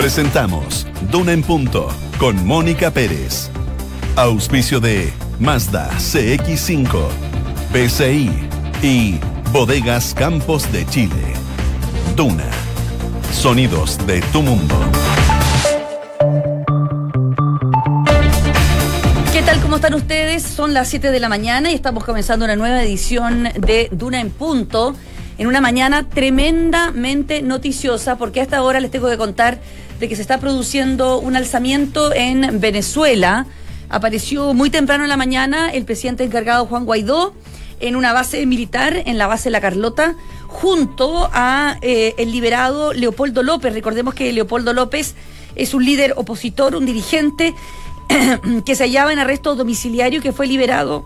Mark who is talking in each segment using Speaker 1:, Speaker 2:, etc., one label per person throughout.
Speaker 1: Presentamos Duna en Punto con Mónica Pérez. Auspicio de Mazda CX-5, PCI y Bodegas Campos de Chile. Duna. Sonidos de tu mundo.
Speaker 2: ¿Qué tal? ¿Cómo están ustedes? Son las 7 de la mañana y estamos comenzando una nueva edición de Duna en Punto. En una mañana tremendamente noticiosa, porque a esta hora les tengo que contar de que se está produciendo un alzamiento en Venezuela. Apareció muy temprano en la mañana el presidente encargado Juan Guaidó en una base militar, en la base La Carlota, junto a el liberado Leopoldo López. Recordemos que Leopoldo López es un líder opositor, un dirigente que se hallaba en arresto domiciliario y que fue liberado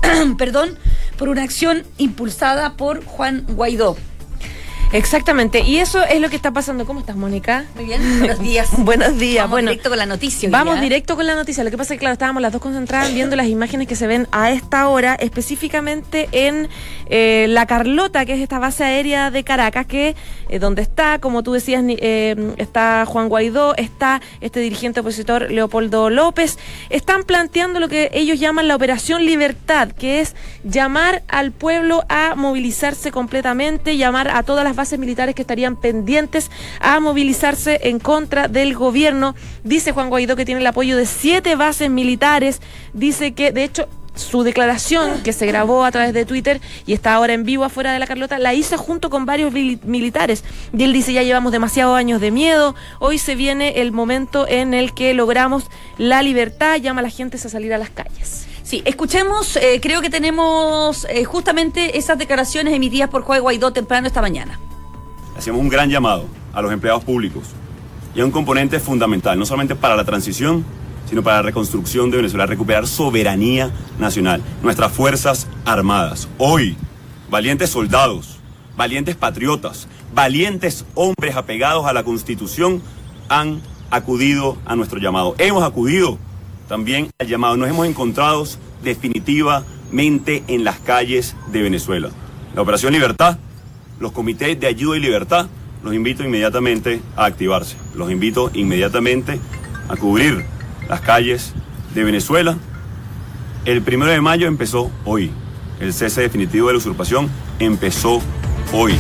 Speaker 2: por una acción impulsada por Juan Guaidó.
Speaker 3: Exactamente, y eso es lo que está pasando. ¿Cómo estás, Mónica?
Speaker 2: Muy bien, buenos días.
Speaker 3: Buenos días.
Speaker 2: Vamos directo con la noticia.
Speaker 3: Vamos directo con la noticia. Lo que pasa es que, claro, estábamos las dos concentradas viendo las imágenes que se ven a esta hora, específicamente en La Carlota, que es esta base aérea de Caracas, que donde está, como tú decías, está Juan Guaidó, está este dirigente opositor Leopoldo López. Están planteando lo que ellos llaman la Operación Libertad, que es llamar al pueblo a movilizarse completamente, llamar a todas las bases militares que estarían pendientes a movilizarse en contra del gobierno. Dice Juan Guaidó que tiene el apoyo de 7 bases militares. Dice que, de hecho, su declaración, que se grabó a través de Twitter y está ahora en vivo afuera de La Carlota, la hizo junto con varios militares. Y él dice: ya llevamos demasiados años de miedo, hoy se viene el momento en el que logramos la libertad, llama a la gente a salir a las calles.
Speaker 2: Sí, escuchemos, creo que tenemos justamente esas declaraciones emitidas por Juan Guaidó temprano esta mañana.
Speaker 4: Hacemos un gran llamado a los empleados públicos y a un componente fundamental, no solamente para la transición, sino para la reconstrucción de Venezuela, recuperar soberanía nacional, nuestras Fuerzas Armadas. Hoy, valientes soldados, valientes patriotas, valientes hombres apegados a la Constitución han acudido a nuestro llamado. Hemos acudido también al llamado. Nos hemos encontrado definitivamente en las calles de Venezuela. La Operación Libertad, los comités de ayuda y libertad, los invito inmediatamente a activarse. Los invito inmediatamente a cubrir las calles de Venezuela. El 1 de mayo empezó hoy. El cese definitivo de la usurpación empezó hoy.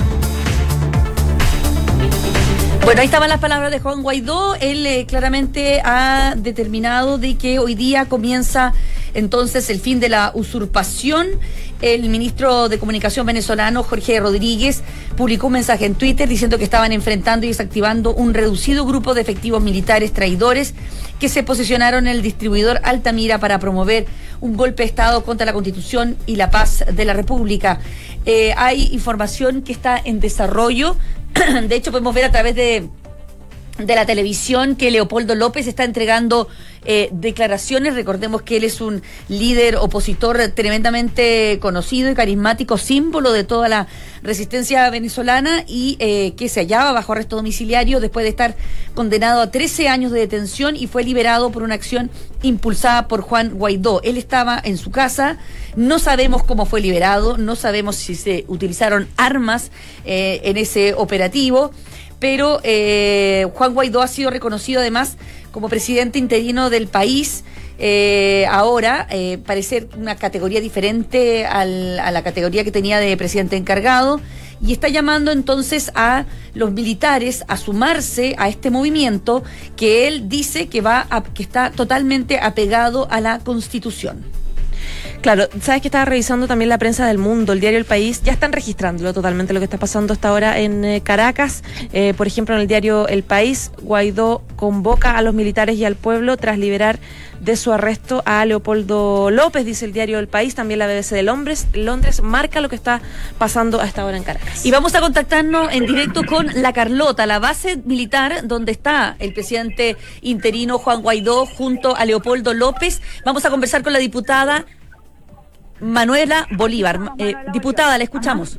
Speaker 2: Bueno, ahí estaban las palabras de Juan Guaidó. Él claramente ha determinado de que hoy día comienza entonces el fin de la usurpación. El ministro de Comunicación venezolano, Jorge Rodríguez, publicó un mensaje en Twitter diciendo que estaban enfrentando y desactivando un reducido grupo de efectivos militares traidores que se posicionaron en el distribuidor Altamira para promover un golpe de Estado contra la Constitución y la paz de la República. Hay información que está en desarrollo. De hecho, podemos ver a través de la televisión que Leopoldo López está entregando declaraciones. Recordemos que él es un líder opositor tremendamente conocido y carismático, símbolo de toda la resistencia venezolana y que se hallaba bajo arresto domiciliario después de estar condenado a 13 años de detención y fue liberado por una acción impulsada por Juan Guaidó. Él estaba en su casa, no sabemos cómo fue liberado, no sabemos si se utilizaron armas en ese operativo, pero Juan Guaidó ha sido reconocido además como presidente interino del país. Ahora parece una categoría diferente a la categoría que tenía de presidente encargado, y está llamando entonces a los militares a sumarse a este movimiento que él dice que está totalmente apegado a la Constitución.
Speaker 3: Claro, sabes que estaba revisando también la prensa del mundo, el diario El País, ya están registrándolo totalmente lo que está pasando hasta ahora en Caracas. Por ejemplo, en el diario El País, Guaidó convoca a los militares y al pueblo tras liberar de su arresto a Leopoldo López, dice el diario El País. También la BBC de Londres marca lo que está pasando a esta hora en Caracas.
Speaker 2: Y vamos a contactarnos en directo con La Carlota, la base militar donde está el presidente interino Juan Guaidó junto a Leopoldo López. Vamos a conversar con la diputada Manuela Bolívar. Diputada, le escuchamos.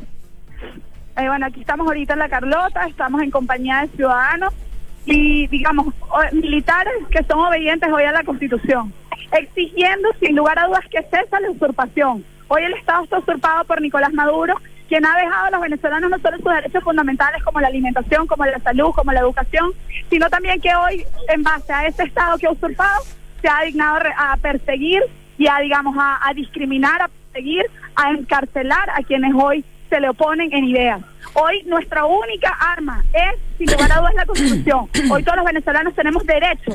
Speaker 5: Bueno, aquí estamos ahorita en La Carlota, estamos en compañía de ciudadanos y, digamos, militares que son obedientes hoy a la Constitución, exigiendo sin lugar a dudas que cese la usurpación. Hoy el Estado está usurpado por Nicolás Maduro quien ha dejado a los venezolanos no solo sus derechos fundamentales como la alimentación, como la salud, como la educación, sino también que hoy, en base a ese Estado que ha usurpado, se ha dignado a perseguir y a, digamos, a discriminar, a perseguir, a encarcelar a quienes hoy se le oponen en ideas. Hoy nuestra única arma es, sin lugar a dudas, la Constitución. Hoy todos los venezolanos tenemos derecho.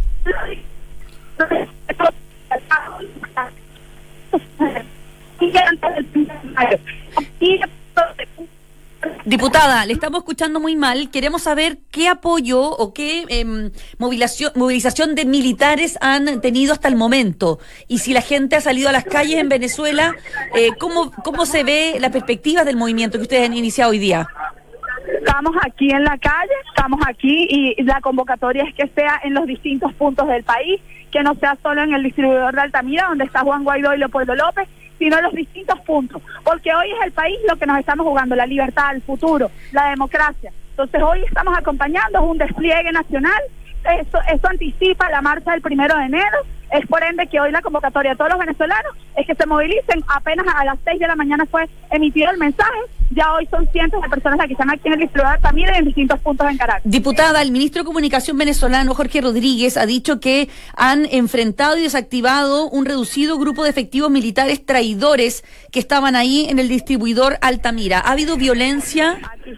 Speaker 2: Diputada, le estamos escuchando muy mal. Queremos saber qué apoyo o qué movilización de militares han tenido hasta el momento. Y si la gente ha salido a las calles en Venezuela, ¿cómo se ve la perspectiva del movimiento que ustedes han iniciado hoy día?
Speaker 5: Estamos aquí en la calle, estamos aquí y la convocatoria es que sea en los distintos puntos del país, que no sea solo en el distribuidor de Altamira, donde está Juan Guaidó y Leopoldo López, sino en los distintos puntos, porque hoy es el país lo que nos estamos jugando, la libertad, el futuro, la democracia. Entonces hoy estamos acompañando un despliegue nacional, eso anticipa la marcha del 1 de enero, es por ende que hoy la convocatoria a todos los venezolanos es que se movilicen. Apenas a las 6 de la mañana fue emitido el mensaje, ya hoy son cientos de personas las que están aquí en el distribuidor de Altamira y en distintos puntos en Caracas.
Speaker 2: Diputada, el ministro de Comunicación venezolano, Jorge Rodríguez, ha dicho que han enfrentado y desactivado un reducido grupo de efectivos militares traidores que estaban ahí en el distribuidor Altamira. ¿Ha habido violencia?
Speaker 5: Aquí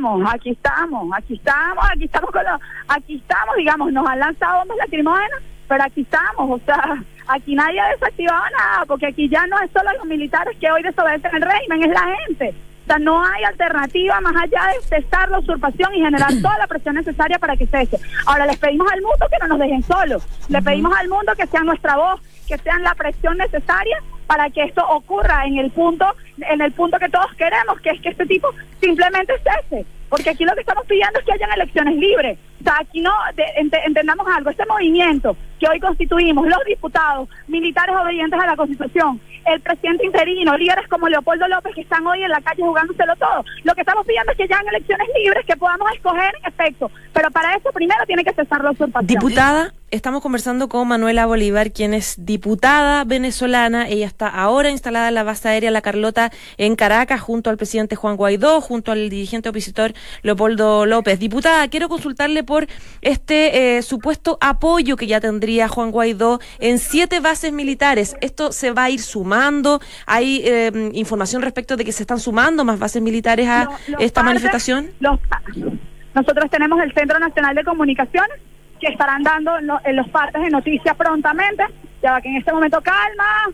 Speaker 5: estamos, digamos, nos han lanzado bombas lacrimógenas, pero aquí estamos, o sea, aquí nadie ha desactivado nada, porque aquí ya no es solo los militares que hoy desobedecen el régimen, es la gente. O sea, no hay alternativa más allá de cesar la usurpación y generar toda la presión necesaria para que cese. Ahora les pedimos al mundo que no nos dejen solos, le pedimos al mundo que sean nuestra voz, que sean la presión necesaria para que esto ocurra en el punto que todos queremos, que es que este tipo simplemente cese. Porque aquí lo que estamos pidiendo es que hayan elecciones libres. O sea, aquí no entendamos algo. Este movimiento que hoy constituimos, los diputados, militares obedientes a la Constitución, el presidente interino, líderes como Leopoldo López que están hoy en la calle jugándoselo todo, lo que estamos pidiendo es que hayan elecciones libres, que podamos escoger en efecto. Pero para eso primero tiene que cesar la usurpación.
Speaker 3: Diputada, estamos conversando con Manuela Bolívar, quien es diputada venezolana. Ella está ahora instalada en la base aérea La Carlota en Caracas, junto al presidente Juan Guaidó, junto al dirigente opositor Leopoldo López. Diputada, quiero consultarle por este supuesto apoyo que ya tendría Juan Guaidó en 7 bases militares. ¿Esto se va a ir sumando? ¿Hay información respecto de que se están sumando más bases militares a esta manifestación?
Speaker 5: Nosotros tenemos el Centro Nacional de Comunicaciones, que estarán dando en los partes de noticias prontamente. Ya va que en este momento, calma.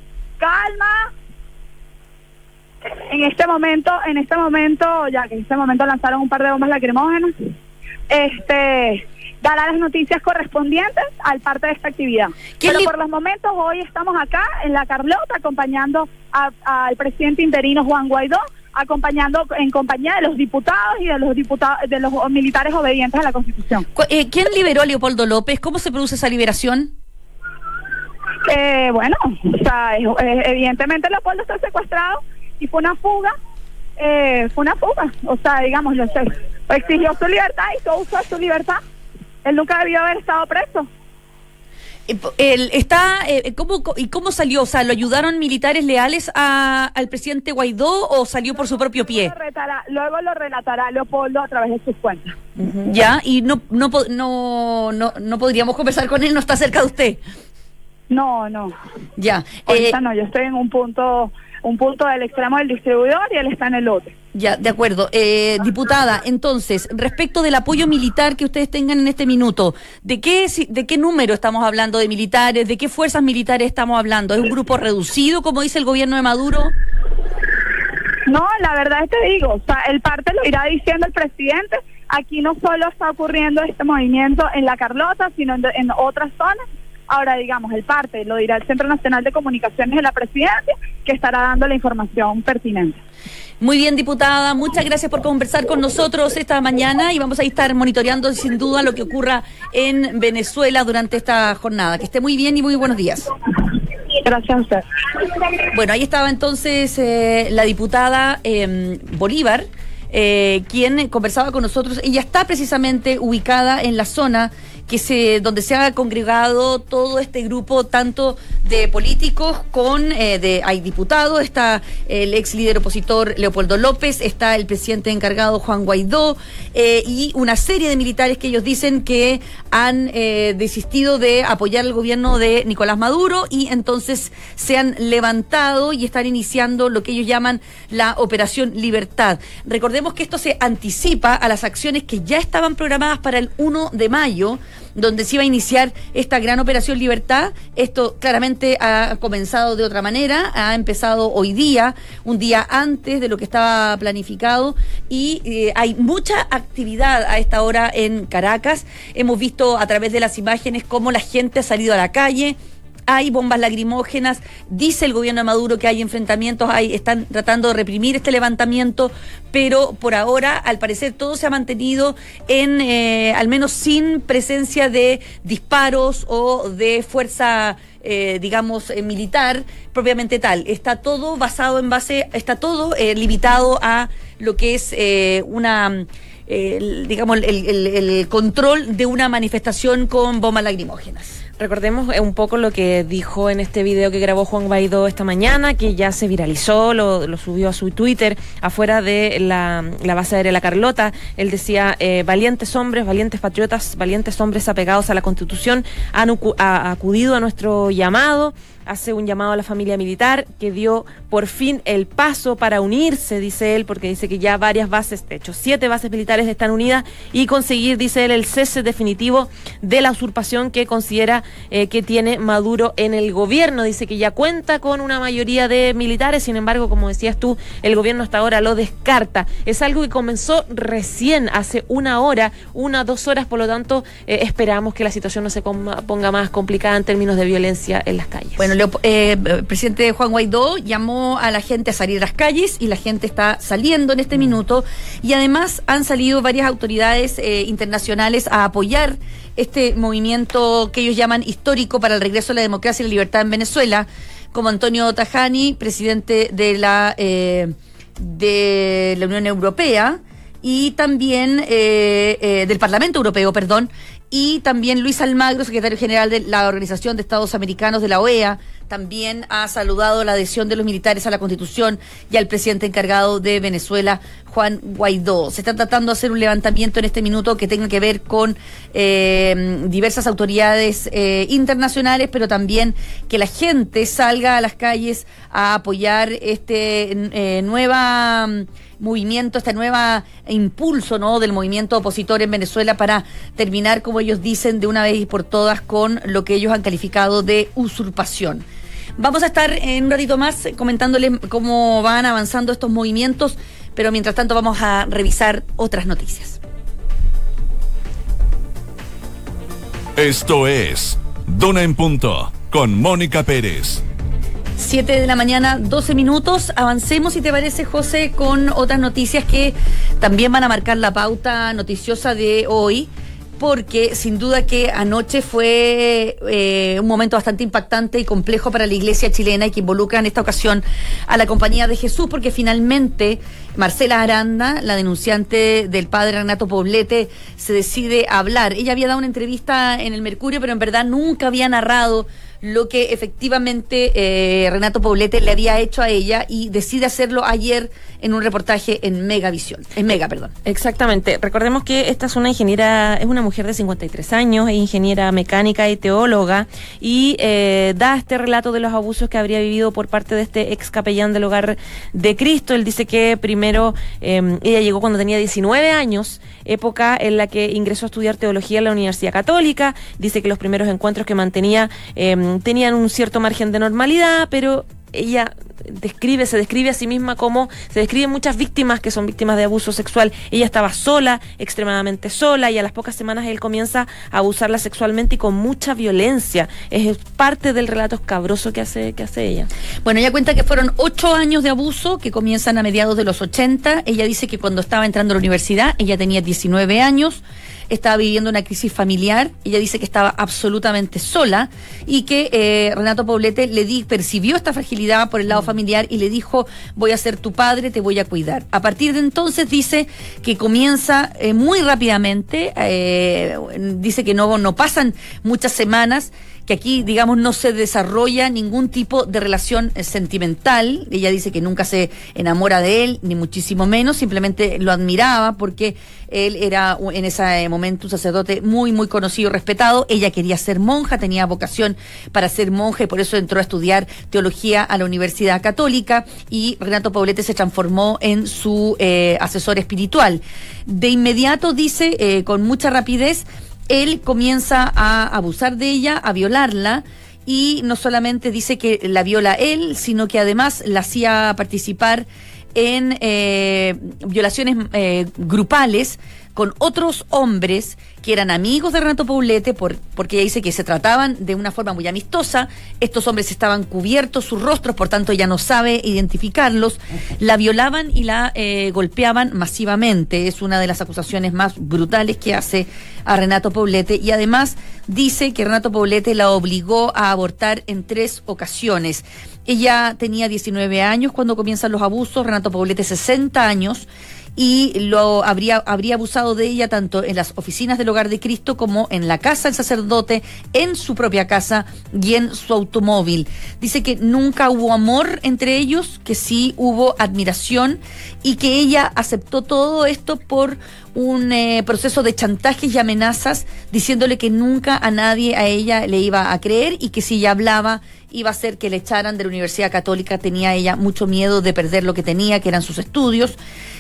Speaker 5: En este momento lanzaron un par de bombas lacrimógenas. Dará las noticias correspondientes al parte de esta actividad. Pero por los momentos hoy estamos acá en La Carlota acompañando al presidente interino Juan Guaidó, acompañando en compañía de los diputados y de los militares obedientes a la Constitución.
Speaker 2: ¿Quién liberó a Leopoldo López? ¿Cómo se produce esa liberación?
Speaker 5: Bueno, o sea, evidentemente Leopoldo está secuestrado y fue una fuga, o sea, digamos, exigió su libertad y todo usó su libertad. Él nunca debió haber estado preso.
Speaker 2: ¿Cómo salió? O sea, ¿lo ayudaron militares leales al presidente Guaidó o salió por su propio pie?
Speaker 5: Luego lo relatará Leopoldo a través de sus cuentas.
Speaker 2: Ya, y no podríamos conversar con él, ¿no está cerca de usted?
Speaker 5: No.
Speaker 2: Ya.
Speaker 5: Ahorita no, yo estoy en un punto del extremo del distribuidor y él está en el otro.
Speaker 2: Ya, de acuerdo. Diputada, entonces, respecto del apoyo militar que ustedes tengan en este minuto, ¿de qué número estamos hablando de militares? ¿De qué fuerzas militares estamos hablando? ¿Es un grupo reducido, como dice el gobierno de Maduro?
Speaker 5: No, la verdad es que digo, o sea, el parte lo irá diciendo el presidente. Aquí no solo está ocurriendo este movimiento en La Carlota, sino en otras zonas. Ahora, digamos, el parte lo dirá el Centro Nacional de Comunicaciones de la Presidencia, que estará dando la información pertinente.
Speaker 2: Muy bien, diputada, muchas gracias por conversar con nosotros esta mañana y vamos a estar monitoreando sin duda lo que ocurra en Venezuela durante esta jornada. Que esté muy bien y muy buenos días.
Speaker 5: Gracias a usted.
Speaker 2: Bueno, ahí estaba entonces la diputada Bolívar, quien conversaba con nosotros. Ella está precisamente ubicada en la zona donde se ha congregado todo este grupo, tanto de políticos hay diputados, está el ex líder opositor Leopoldo López, está el presidente encargado Juan Guaidó, y una serie de militares que ellos dicen que han desistido de apoyar el gobierno de Nicolás Maduro, y entonces se han levantado y están iniciando lo que ellos llaman la Operación Libertad. Recordemos que esto se anticipa a las acciones que ya estaban programadas para el 1 de mayo, donde se iba a iniciar esta gran Operación Libertad. Esto claramente ha comenzado de otra manera, ha empezado hoy día, un día antes de lo que estaba planificado, y hay mucha actividad a esta hora en Caracas. Hemos visto a través de las imágenes cómo la gente ha salido a la calle. Hay bombas lacrimógenas, dice el gobierno de Maduro que hay enfrentamientos, están tratando de reprimir este levantamiento, pero por ahora, al parecer, todo se ha mantenido al menos sin presencia de disparos o de fuerza, militar propiamente tal. Está todo limitado a lo que es el control de una manifestación con bombas lacrimógenas.
Speaker 3: Recordemos un poco lo que dijo en este video que grabó Juan Guaidó esta mañana, que ya se viralizó, lo subió a su Twitter, afuera de la base aérea La Carlota. Él decía, valientes hombres, valientes patriotas, valientes hombres apegados a la Constitución han acudido a nuestro llamado. Hace un llamado a la familia militar que dio por fin el paso para unirse, dice él, porque dice que ya varias bases, de hecho 7 bases militares están unidas, y conseguir, dice él, el cese definitivo de la usurpación que considera que tiene Maduro en el gobierno. Dice que ya cuenta con una mayoría de militares, sin embargo, como decías tú, el gobierno hasta ahora lo descarta. Es algo que comenzó recién, hace 1 hora, 2 horas, por lo tanto, esperamos que la situación no se ponga más complicada en términos de violencia en las calles.
Speaker 2: Bueno, el presidente Juan Guaidó llamó a la gente a salir a las calles, y la gente está saliendo en este minuto, y además han salido varias autoridades internacionales a apoyar este movimiento que ellos llaman histórico para el regreso a la democracia y la libertad en Venezuela, como Antonio Tajani, presidente de la Unión Europea, y también del Parlamento Europeo, y también Luis Almagro, secretario general de la Organización de Estados Americanos de la OEA, también ha saludado la adhesión de los militares a la Constitución, y al presidente encargado de Venezuela, Juan Guaidó. Se está tratando de hacer un levantamiento en este minuto que tenga que ver con diversas autoridades internacionales, pero también que la gente salga a las calles a apoyar este movimiento, este nuevo impulso, ¿no?, del movimiento opositor en Venezuela, para terminar, como ellos dicen, de una vez y por todas con lo que ellos han calificado de usurpación. Vamos a estar en un ratito más comentándoles cómo van avanzando estos movimientos, pero mientras tanto vamos a revisar otras noticias.
Speaker 1: Esto es Duna en Punto, con Mónica Pérez.
Speaker 2: 7 de la mañana, 12 minutos. Avancemos, si te parece, José, con otras noticias que también van a marcar la pauta noticiosa de hoy, porque sin duda que anoche fue un momento bastante impactante y complejo para la iglesia chilena, y que involucra en esta ocasión a la Compañía de Jesús, porque finalmente Marcela Aranda, la denunciante del padre Renato Poblete, se decide a hablar. Ella había dado una entrevista en el Mercurio, pero en verdad nunca había narrado lo que efectivamente Renato Poblete le había hecho a ella, y decide hacerlo ayer en un reportaje en Mega.
Speaker 3: Exactamente. Recordemos que esta es una mujer de 53 años, es ingeniera mecánica y teóloga, y da este relato de los abusos que habría vivido por parte de este ex capellán del Hogar de Cristo. Él dice que primero ella llegó cuando tenía 19 años, época en la que ingresó a estudiar teología en la Universidad Católica. Dice que los primeros encuentros que mantenía tenían un cierto margen de normalidad, pero ella se describe a sí misma como, se describen muchas víctimas que son víctimas de abuso sexual. Ella estaba sola, extremadamente sola, y a las pocas semanas él comienza a abusarla sexualmente y con mucha violencia. Es parte del relato escabroso que hace ella.
Speaker 2: Bueno, ella cuenta que fueron 8 años de abuso que comienzan a mediados de los 80. Ella dice que cuando estaba entrando a la universidad, ella tenía 19 años, estaba viviendo una crisis familiar. Ella dice que estaba absolutamente sola, y que Renato Poblete percibió esta fragilidad por el lado familiar y le dijo: voy a ser tu padre, te voy a cuidar. A partir de entonces dice que comienza muy rápidamente, dice que no pasan muchas semanas, que aquí, digamos, no se desarrolla ningún tipo de relación sentimental. Ella dice que nunca se enamora de él, ni muchísimo menos, simplemente lo admiraba porque él era en ese momento un sacerdote muy, muy conocido y respetado. Ella quería ser monja, tenía vocación para ser monja y por eso entró a estudiar teología a la Universidad Católica y Renato Poblete se transformó en su asesor espiritual. De inmediato, dice, con mucha rapidez, él comienza a abusar de ella, a violarla, y no solamente dice que la viola él, sino que además la hacía participar en violaciones grupales con otros hombres que eran amigos de Renato Poblete, porque ella dice que se trataban de una forma muy amistosa. Estos hombres estaban cubiertos sus rostros, por tanto ella no sabe identificarlos. La violaban y la golpeaban masivamente. Es una de las acusaciones más brutales que hace a Renato Poblete, y además dice que Renato Poblete la obligó a abortar en 3 ocasiones. Ella tenía 19 años cuando comienzan los abusos, Renato Poblete 60 años, y lo habría abusado de ella tanto en las oficinas del Hogar de Cristo como en la casa del sacerdote, en su propia casa y en su automóvil. Dice que nunca hubo amor entre ellos, que sí hubo admiración, y que ella aceptó todo esto por un proceso de chantajes y amenazas, diciéndole que nunca a nadie, a ella, le iba a creer, y que si ella hablaba iba a ser que le echaran de la Universidad Católica. Tenía ella mucho miedo de perder lo que tenía, que eran sus estudios.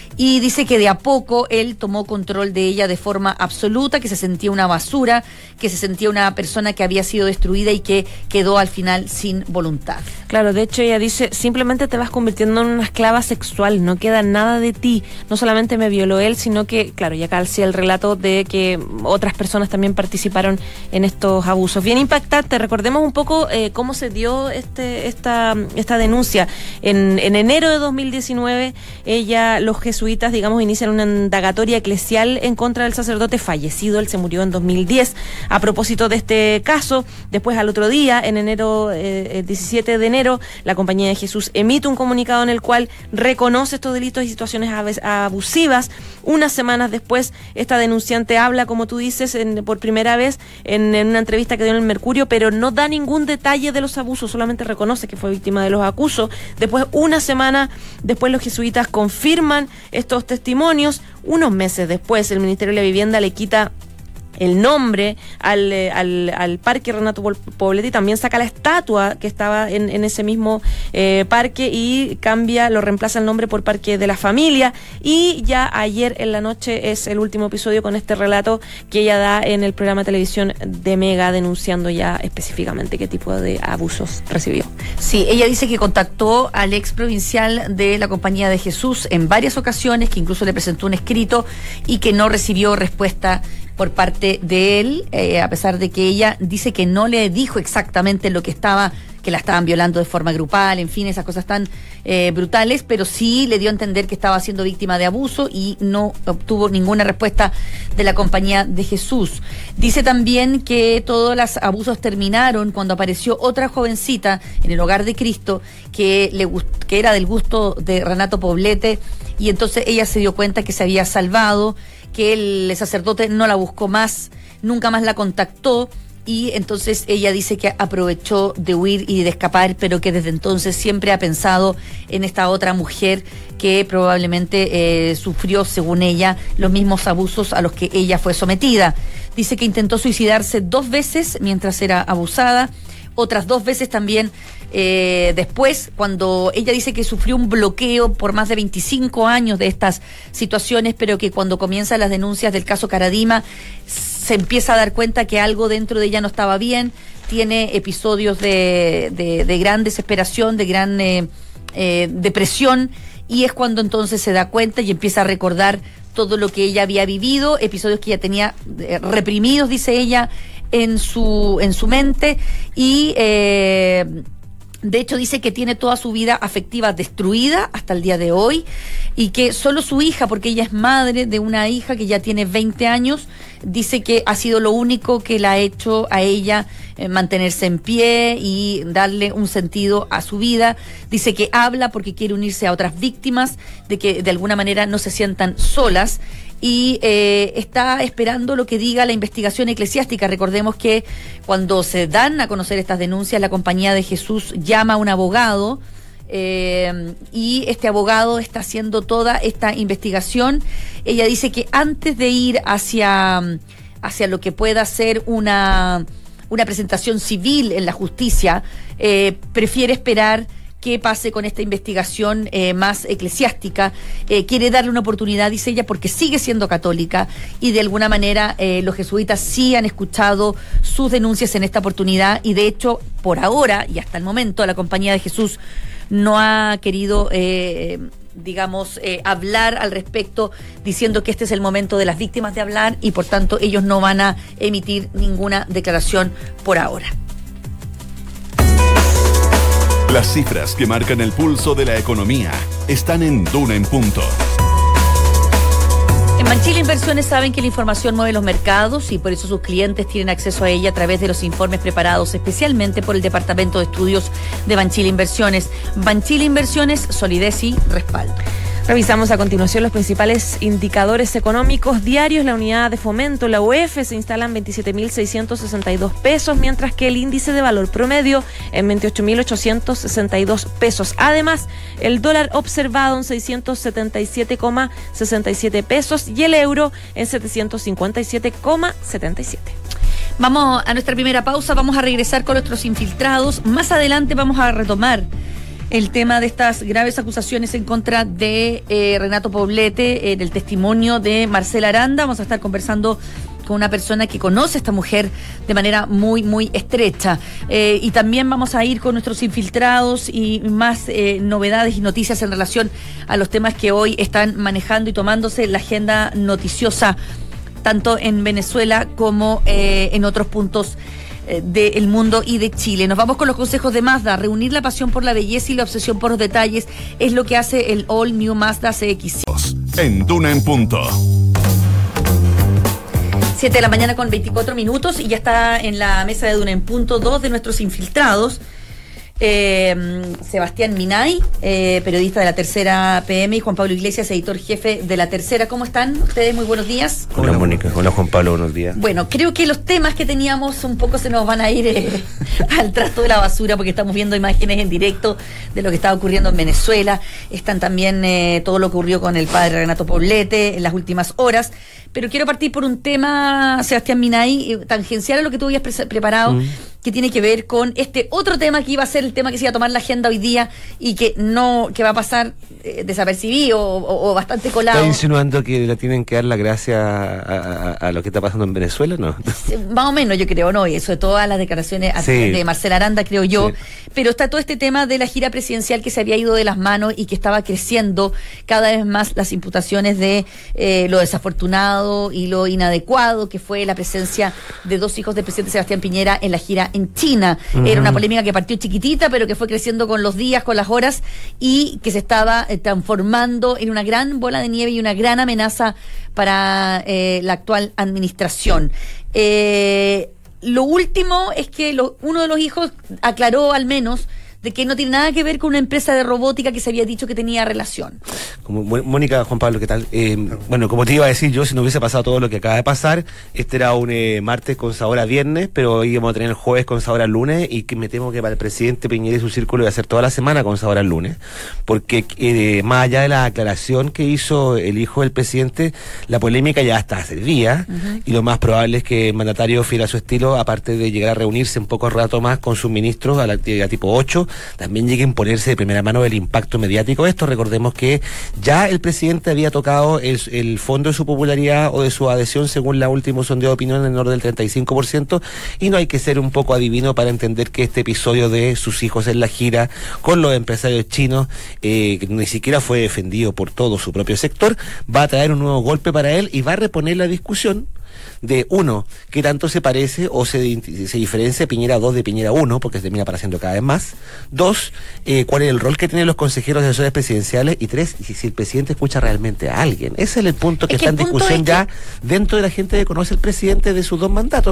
Speaker 2: Y dice que de a poco él tomó control de ella de forma absoluta, que se sentía una basura, que se sentía una persona que había sido destruida y que quedó al final sin voluntad.
Speaker 3: Claro, de hecho ella dice, simplemente te vas convirtiendo en una esclava sexual, no queda nada de ti. No solamente me violó él, sino que, claro, ya acá hacía el relato de que otras personas también participaron en estos abusos. Bien impactante. Recordemos un poco cómo se dio esta denuncia. En enero de 2019, los jesuitas, digamos, inician una indagatoria eclesial en contra del sacerdote fallecido. Él se murió en 2010. A propósito de este caso, después al otro día, en enero, 17 de enero, la Compañía de Jesús emite un comunicado en el cual reconoce estos delitos y situaciones abusivas. Unas semanas después, esta denunciante habla, como tú dices, por primera vez en una entrevista que dio en el Mercurio, pero no da ningún detalle de los abusos, solamente reconoce que fue víctima de los acusos. Después, una semana después, los jesuitas confirman estos testimonios. Unos meses después, el Ministerio de la Vivienda le quita el nombre al parque Renato Poblete y también saca la estatua que estaba en ese mismo parque y lo reemplaza el nombre por Parque de la Familia. Y ya ayer en la noche es el último episodio con este relato que ella da en el programa de televisión de Mega, denunciando ya específicamente qué tipo de abusos recibió.
Speaker 2: Sí, ella dice que contactó al ex provincial de la Compañía de Jesús en varias ocasiones, que incluso le presentó un escrito y que no recibió respuesta por parte de él, a pesar de que ella dice que no le dijo exactamente lo que la estaban violando de forma grupal, en fin, esas cosas tan brutales, pero sí le dio a entender que estaba siendo víctima de abuso y no obtuvo ninguna respuesta de la Compañía de Jesús. Dice también que todos los abusos terminaron cuando apareció otra jovencita en el Hogar de Cristo que era del gusto de Renato Poblete, y entonces ella se dio cuenta que se había salvado, que el sacerdote no la buscó más, nunca más la contactó, y entonces ella dice que aprovechó de huir y de escapar, pero que desde entonces siempre ha pensado en esta otra mujer que probablemente sufrió, según ella, los mismos abusos a los que ella fue sometida. Dice que intentó suicidarse 2 veces mientras era abusada, otras 2 veces también después, cuando ella dice que sufrió un bloqueo por más de 25 años de estas situaciones, pero que cuando comienzan las denuncias del caso Caradima se empieza a dar cuenta que algo dentro de ella no estaba bien. Tiene episodios de gran desesperación, de gran depresión, y es cuando entonces se da cuenta y empieza a recordar todo lo que ella había vivido, episodios que ella tenía reprimidos, dice ella, en su mente, y de hecho dice que tiene toda su vida afectiva destruida hasta el día de hoy, y que solo su hija, porque ella es madre de una hija que ya tiene 20 años, dice que ha sido lo único que la ha hecho a ella mantenerse en pie y darle un sentido a su vida. Dice que habla porque quiere unirse a otras víctimas, de que de alguna manera no se sientan solas. y está esperando lo que diga la investigación eclesiástica. Recordemos que cuando se dan a conocer estas denuncias, la Compañía de Jesús llama a un abogado, y este abogado está haciendo toda esta investigación. Ella dice que antes de ir hacia lo que pueda ser una presentación civil en la justicia, prefiere esperar qué pase con esta investigación más eclesiástica. Quiere darle una oportunidad, dice ella, porque sigue siendo católica y de alguna manera los jesuitas sí han escuchado sus denuncias en esta oportunidad, y de hecho, por ahora y hasta el momento, la Compañía de Jesús no ha querido hablar al respecto, diciendo que este es el momento de las víctimas de hablar, y por tanto ellos no van a emitir ninguna declaración por ahora.
Speaker 1: Las cifras que marcan el pulso de la economía están en Duna en Punto.
Speaker 2: En Banchile Inversiones saben que la información mueve los mercados y por eso sus clientes tienen acceso a ella a través de los informes preparados especialmente por el Departamento de Estudios de Banchile Inversiones. Banchile Inversiones, solidez y respaldo.
Speaker 3: Revisamos a continuación los principales indicadores económicos diarios. La unidad de fomento, la UF, se instala en 27.662 pesos, mientras que el índice de valor promedio en 28.862 pesos. Además, el dólar observado en 677,67 pesos y el euro en 757,77.
Speaker 2: Vamos a nuestra primera pausa, vamos a regresar con nuestros infiltrados. Más adelante vamos a retomar el tema de estas graves acusaciones en contra de Renato Poblete, en el testimonio de Marcela Aranda. Vamos a estar conversando con una persona que conoce a esta mujer de manera muy, muy estrecha. Y también vamos a ir con nuestros infiltrados y más novedades y noticias en relación a los temas que hoy están manejando y tomándose la agenda noticiosa, tanto en Venezuela como en otros puntos del mundo y de Chile. Nos vamos con los consejos de Mazda. Reunir la pasión por la belleza y la obsesión por los detalles es lo que hace el All New Mazda CX.
Speaker 1: En Duna en Punto.
Speaker 2: 7 de la mañana con 24 minutos y ya está en la mesa de Duna en Punto 2 de nuestros infiltrados. Sebastián Minay, periodista de La Tercera PM, y Juan Pablo Iglesias, editor jefe de La Tercera. ¿Cómo están ustedes? Muy buenos días.
Speaker 6: Hola Mónica, hola Juan Pablo, buenos días.
Speaker 2: Bueno, creo que los temas que teníamos un poco se nos van a ir al trasto de la basura, porque estamos viendo imágenes en directo de lo que está ocurriendo en Venezuela. Están también todo lo que ocurrió con el padre Renato Poblete en las últimas horas. Pero quiero partir por un tema, Sebastián Minay, tangencial a lo que tú habías preparado, que tiene que ver con este otro tema que iba a ser el tema que se iba a tomar la agenda hoy día y que va a pasar desapercibido o bastante colado.
Speaker 6: ¿Está insinuando que le tienen que dar la gracia a lo que está pasando en Venezuela? No.
Speaker 2: Más o menos, yo creo, ¿no? Y sobre todo a las declaraciones de Marcela Aranda, creo yo. Sí. Pero está todo este tema de la gira presidencial que se había ido de las manos y que estaba creciendo cada vez más las imputaciones de lo desafortunado y lo inadecuado que fue la presencia de dos hijos del presidente Sebastián Piñera en la gira en China. Era una polémica que partió chiquitita, pero que fue creciendo con los días, con las horas, y que se estaba transformando en una gran bola de nieve y una gran amenaza para la actual administración. Lo último es que uno de los hijos aclaró al menos de que no tiene nada que ver con una empresa de robótica que se había dicho que tenía relación.
Speaker 6: Como Mónica, Juan Pablo, ¿qué tal? Bueno, como te iba a decir yo, si no hubiese pasado todo lo que acaba de pasar, este era un martes con sabor a viernes, pero hoy íbamos a tener el jueves con sabor a lunes, y que me temo que para el presidente Piñera y su círculo iba a ser toda la semana con sabor a lunes, porque más allá de la aclaración que hizo el hijo del presidente, la polémica ya está servida, y lo más probable es que el mandatario, fiel a su estilo, aparte de llegar a reunirse un poco rato más con sus ministros a la actividad tipo 8, también llegue a imponerse de primera mano el impacto mediático de esto. Recordemos que ya el presidente había tocado el fondo de su popularidad o de su adhesión según la última sondeo de opinión en el orden del 35%, y no hay que ser un poco adivino para entender que este episodio de sus hijos en la gira con los empresarios chinos, que ni siquiera fue defendido por todo su propio sector, va a traer un nuevo golpe para él y va a reponer la discusión de, uno, qué tanto se parece o se diferencia Piñera 2 de Piñera 1, porque se termina pareciendo cada vez más. Dos, cuál es el rol que tienen los consejeros de asesores presidenciales. Y tres, si el presidente escucha realmente a alguien. Ese es el punto que está en discusión ya dentro de la gente que conoce al presidente de sus dos mandatos.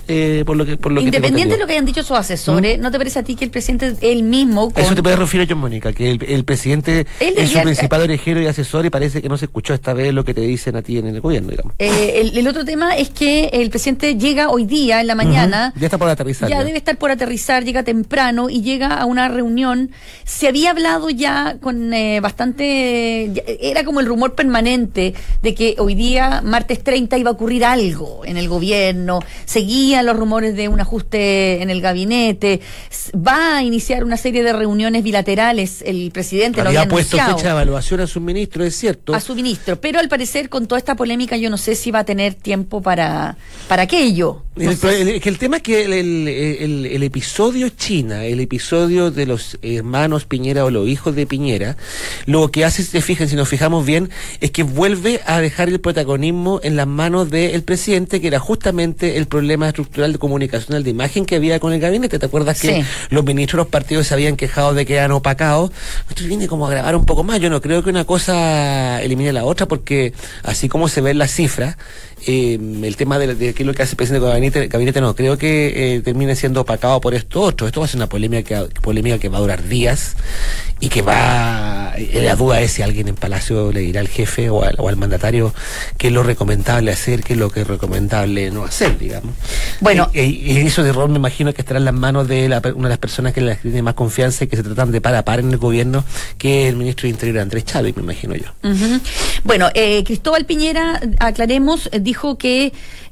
Speaker 6: por lo que
Speaker 2: independiente de lo que hayan dicho sus asesores, ¿no te parece a ti que el presidente él mismo...
Speaker 6: Eso te puede referir yo, Mónica, que el presidente es su principal orejero y asesor y parece que no se escuchó esta vez lo que te dicen a ti en el gobierno, digamos.
Speaker 2: El otro tema es que el presidente llega hoy día, en la mañana...
Speaker 6: Ya está por aterrizar.
Speaker 2: Ya debe estar por aterrizar, llega temprano y llega a una reunión. Se había hablado ya con bastante... Era como el rumor permanente de que hoy día, martes 30, iba a ocurrir algo en el gobierno. Seguían los rumores de un ajuste en el gabinete. Va a iniciar una serie de reuniones bilaterales. El presidente lo había
Speaker 6: puesto
Speaker 2: anunciado.
Speaker 6: Fecha de evaluación a su ministro, es cierto.
Speaker 2: A su ministro. Pero al parecer, con toda esta polémica, yo no sé si va a tener tiempo para aquello.
Speaker 6: El tema es que el episodio China, el episodio de los hermanos Piñera o los hijos de Piñera, lo que hace, si nos fijamos bien, es que vuelve a dejar el protagonismo en las manos del presidente, que era justamente el problema estructural de comunicacional de imagen que había con el gabinete. ¿Te acuerdas que los ministros de los partidos se habían quejado de que eran opacados? Esto viene como a agravar un poco más. Yo no creo que una cosa elimine la otra, porque así como se ven las cifras, el tema de qué es lo que hace el presidente con el gabinete no creo que termine siendo opacado por esto otro. Esto va a ser una polémica que va a durar días y que la duda es si alguien en Palacio le dirá al jefe o al mandatario qué es lo recomendable hacer, qué es lo que es recomendable no hacer, digamos.
Speaker 2: Bueno,
Speaker 6: y eso de rol me imagino que estará en las manos de una de las personas que les tiene más confianza y que se tratan de par a par en el gobierno, que es el ministro de Interior Andrés Chávez, me imagino yo.
Speaker 2: Bueno, Cristóbal Piñera, aclaremos, dijo que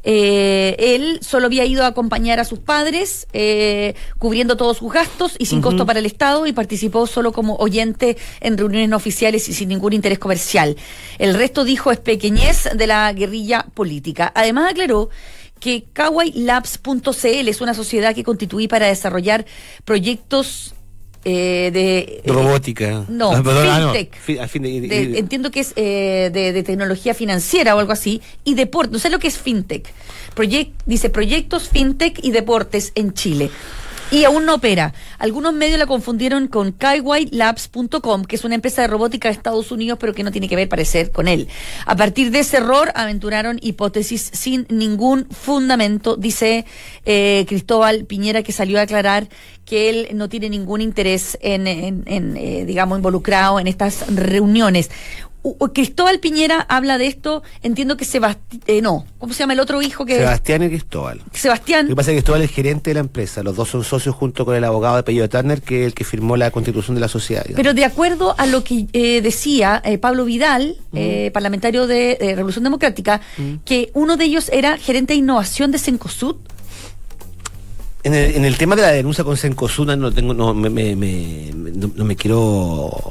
Speaker 2: él solo había ido a acompañar a sus padres, cubriendo todos sus gastos y sin costo para el Estado, y participó solo como oyente en reuniones no oficiales y sin ningún interés comercial. El resto, dijo, es pequeñez de la guerrilla política. Además aclaró que kawailabs.cl es una sociedad que constituí para desarrollar proyectos de
Speaker 6: robótica.
Speaker 2: Fintech. Entiendo que es de tecnología financiera o algo así, y deporte. No sé lo que es fintech. Dice proyectos fintech y deportes en Chile. Y aún no opera. Algunos medios la confundieron con kawailabs.com, que es una empresa de robótica de Estados Unidos, pero que no tiene que ver, parecer, con él. A partir de ese error, aventuraron hipótesis sin ningún fundamento, dice Cristóbal Piñera, que salió a aclarar que él no tiene ningún interés digamos, involucrado en estas reuniones. Cristóbal Piñera habla de esto, entiendo que ¿cómo se llama el otro hijo?
Speaker 6: Sebastián y Cristóbal.
Speaker 2: Sebastián.
Speaker 6: Lo que pasa es que Cristóbal es gerente de la empresa, los dos son socios junto con el abogado de apellido Turner, que es el que firmó la constitución de la sociedad, digamos. Pero
Speaker 2: de acuerdo a lo que decía Pablo Vidal, parlamentario de Revolución Democrática, que uno de ellos era gerente de innovación de Cencosud.
Speaker 6: En el tema de la denuncia con Cencosud no me quiero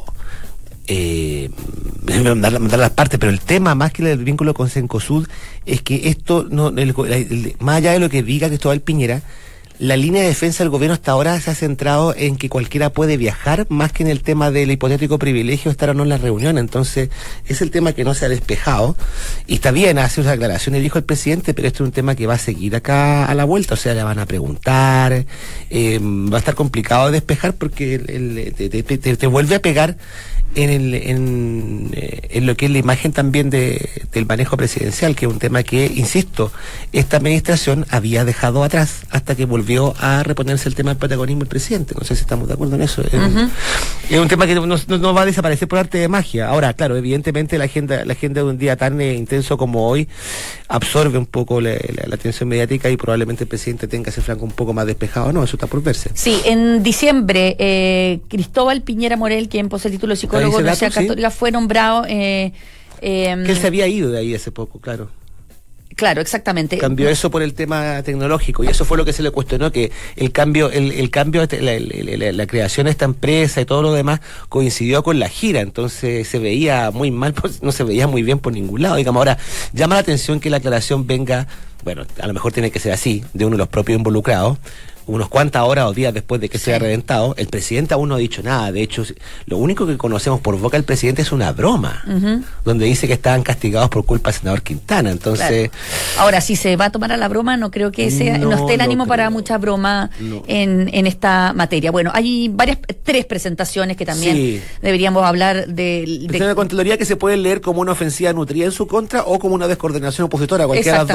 Speaker 6: mandar las partes, pero el tema más que el vínculo con Cencosud es que esto más allá de lo que diga Cristóbal Piñera, la línea de defensa del gobierno hasta ahora se ha centrado en que cualquiera puede viajar, más que en el tema del hipotético privilegio de estar o no en la reunión. Entonces es el tema que no se ha despejado, y está bien, hace una aclaración, dijo el presidente, pero esto es un tema que va a seguir acá a la vuelta, o sea, le van a preguntar, va a estar complicado de despejar, porque te vuelve a pegar en lo que es la imagen también del manejo presidencial, que es un tema que, insisto, esta administración había dejado atrás hasta que volvió a reponerse el tema del protagonismo del presidente. No sé si estamos de acuerdo en eso. Es un tema que no va a desaparecer por arte de magia. Ahora, claro, evidentemente la agenda de un día tan intenso como hoy absorbe un poco la atención mediática, y probablemente el presidente tenga ese flanco un poco más despejado. No, eso está por verse.
Speaker 2: Sí, en diciembre, Cristóbal Piñera Morel, quien posee el título de psicólogo de la Universidad Católica, fue nombrado... que
Speaker 6: él se había ido de ahí hace poco, claro.
Speaker 2: Claro, exactamente.
Speaker 6: Cambió eso por el tema tecnológico, y eso fue lo que se le cuestionó, que el cambio, la creación de esta empresa y todo lo demás coincidió con la gira, entonces se veía muy mal, no se veía muy bien por ningún lado. Digamos, ahora llama la atención que la aclaración venga, bueno, a lo mejor tiene que ser así, de uno de los propios involucrados, unos cuantas horas o días después de que se haya reventado. El presidente aún no ha dicho nada. De hecho, lo único que conocemos por boca del presidente es una broma, donde dice que estaban castigados por culpa del senador Quintana. Entonces,
Speaker 2: claro. Ahora, si se va a tomar a la broma, no creo que no esté el ánimo para mucha broma en esta materia. Bueno, hay tres presentaciones que también deberíamos hablar de
Speaker 6: una Contraloría que se puede leer como una ofensiva nutrida en su contra o como una descoordinación opositora, cualquiera de las dos, porque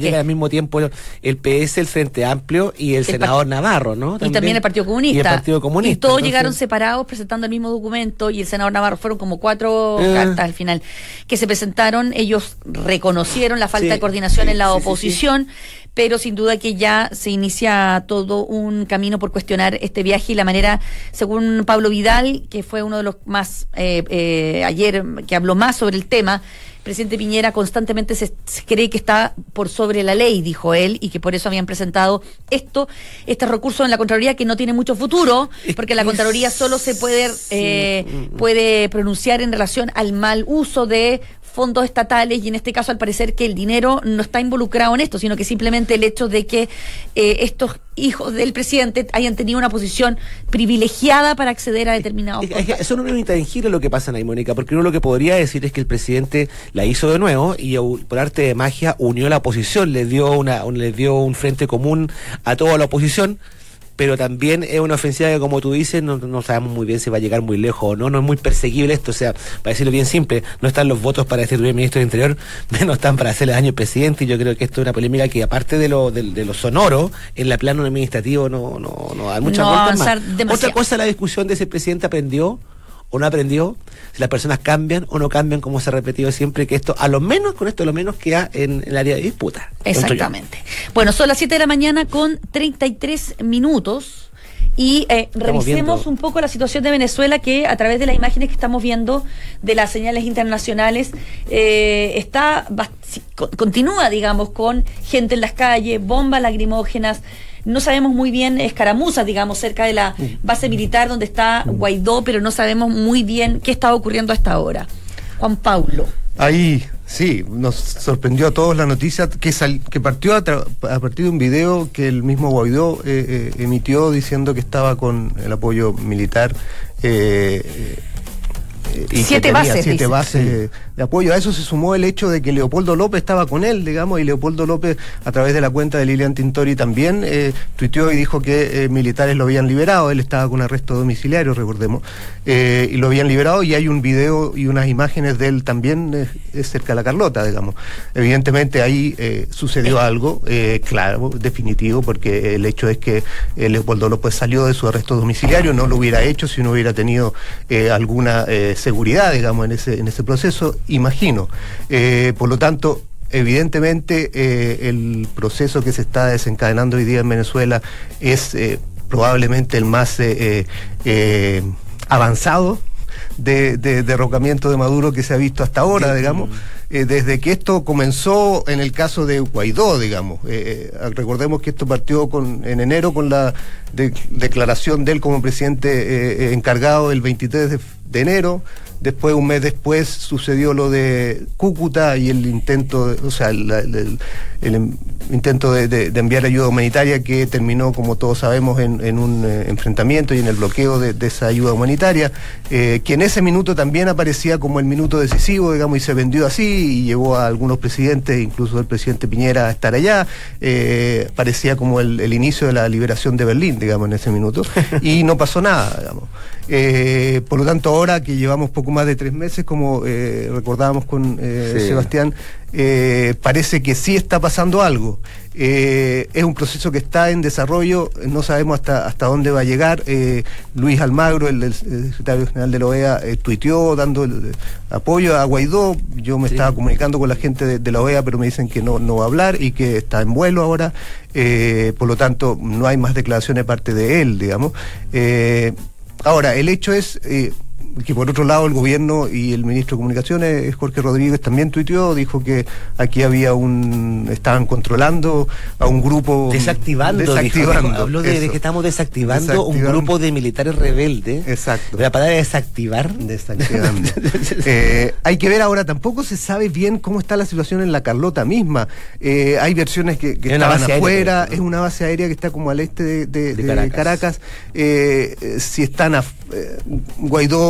Speaker 6: llega al mismo tiempo el PS, el Frente Amplio y el senador Navarro, ¿no?
Speaker 2: Y también el Partido Comunista.
Speaker 6: Y el Partido Comunista.
Speaker 2: Y todos llegaron separados presentando el mismo documento, y el senador Navarro fueron como 4 cartas al final que se presentaron. Ellos reconocieron la falta de coordinación en la oposición, pero sin duda que ya se inicia todo un camino por cuestionar este viaje y la manera, según Pablo Vidal, que fue uno de los más, ayer, que habló más sobre el tema. El presidente Piñera constantemente se cree que está por sobre la ley, dijo él, y que por eso habían presentado este recurso en la Contraloría, que no tiene mucho futuro, porque la Contraloría solo se puede pronunciar en relación al mal uso de fondos estatales, y en este caso al parecer que el dinero no está involucrado en esto, sino que simplemente el hecho de que estos hijos del presidente hayan tenido una posición privilegiada para acceder a determinados fondos.
Speaker 6: Eso no es un intangible lo que pasa ahí, Mónica, porque uno lo que podría decir es que el presidente la hizo de nuevo y por arte de magia unió la oposición, le dio un frente común a toda la oposición. Pero también es una ofensiva que, como tú dices, no sabemos muy bien si va a llegar muy lejos o no es muy perseguible esto. O sea, para decirlo bien simple, no están los votos para destituir al ministro del Interior, menos están para hacerle daño al presidente, y yo creo que esto es una polémica que, aparte de lo sonoro, en la plano administrativo no hay muchas vueltas más. Otra cosa, la discusión de si el presidente aprendió o no aprendió, si las personas cambian o no cambian, como se ha repetido siempre, que esto, a lo menos queda en el área de disputa.
Speaker 2: Exactamente. Bueno, son las 7 de la mañana con 33 minutos y revisemos un poco la situación de Venezuela, que a través de las imágenes que estamos viendo de las señales internacionales continúa, digamos, con gente en las calles, bombas lacrimógenas. No sabemos muy bien, escaramuzas, digamos, cerca de la base militar donde está Guaidó, pero no sabemos muy bien qué está ocurriendo hasta ahora. Juan Pablo.
Speaker 7: Ahí, sí, nos sorprendió a todos la noticia que partió a partir de un video que el mismo Guaidó emitió diciendo que estaba con el apoyo militar. Y 7 bases de apoyo. A eso se sumó el hecho de que Leopoldo López estaba con él, digamos, y Leopoldo López, a través de la cuenta de Lilian Tintori, también tuiteó y dijo que militares lo habían liberado. Él estaba con arresto domiciliario, recordemos, y lo habían liberado, y hay un video y unas imágenes de él también cerca de la Carlota, digamos. Evidentemente ahí sucedió algo, claro, definitivo, porque el hecho es que Leopoldo López salió de su arresto domiciliario. No lo hubiera hecho si no hubiera tenido alguna seguridad, digamos, en ese proceso, imagino. Por lo tanto, evidentemente el proceso que se está desencadenando hoy día en Venezuela es probablemente el más avanzado de derrocamiento de Maduro que se ha visto hasta ahora, digamos, desde que esto comenzó en el caso de Guaidó, digamos. Recordemos que esto partió en enero con la declaración de él como presidente encargado el 23 de enero. Después, un mes después, sucedió lo de Cúcuta y el intento, el intento de enviar ayuda humanitaria, que terminó, como todos sabemos, en un enfrentamiento y en el bloqueo de esa ayuda humanitaria, que en ese minuto también aparecía como el minuto decisivo, digamos, y se vendió así, y llevó a algunos presidentes, incluso el presidente Piñera, a estar allá. Parecía como el inicio de la liberación de Berlín, digamos, en ese minuto, y no pasó nada, digamos. Por lo tanto, ahora que llevamos poco más de 3 meses, como recordábamos con Sebastián, parece que sí está pasando algo. Es un proceso que está en desarrollo, no sabemos hasta dónde va a llegar. Luis Almagro, el secretario general de la OEA, tuiteó dando el apoyo a Guaidó. Yo me estaba comunicando con la gente de la OEA, pero me dicen que no va a hablar y que está en vuelo ahora. Por lo tanto, no hay más declaraciones de parte de él, digamos. Ahora, el hecho es que, por otro lado, el gobierno y el ministro de Comunicaciones, Jorge Rodríguez, también tuiteó, dijo que aquí estaban controlando a un grupo...
Speaker 6: Desactivando. Habló de que estamos desactivando un grupo de militares rebeldes.
Speaker 7: Exacto.
Speaker 6: La palabra desactivar.
Speaker 7: Desactivando. Hay que ver ahora, tampoco se sabe bien cómo está la situación en la Carlota misma. Hay versiones que estaban afuera, es una base aérea que está como al este de Caracas. Si están Guaidó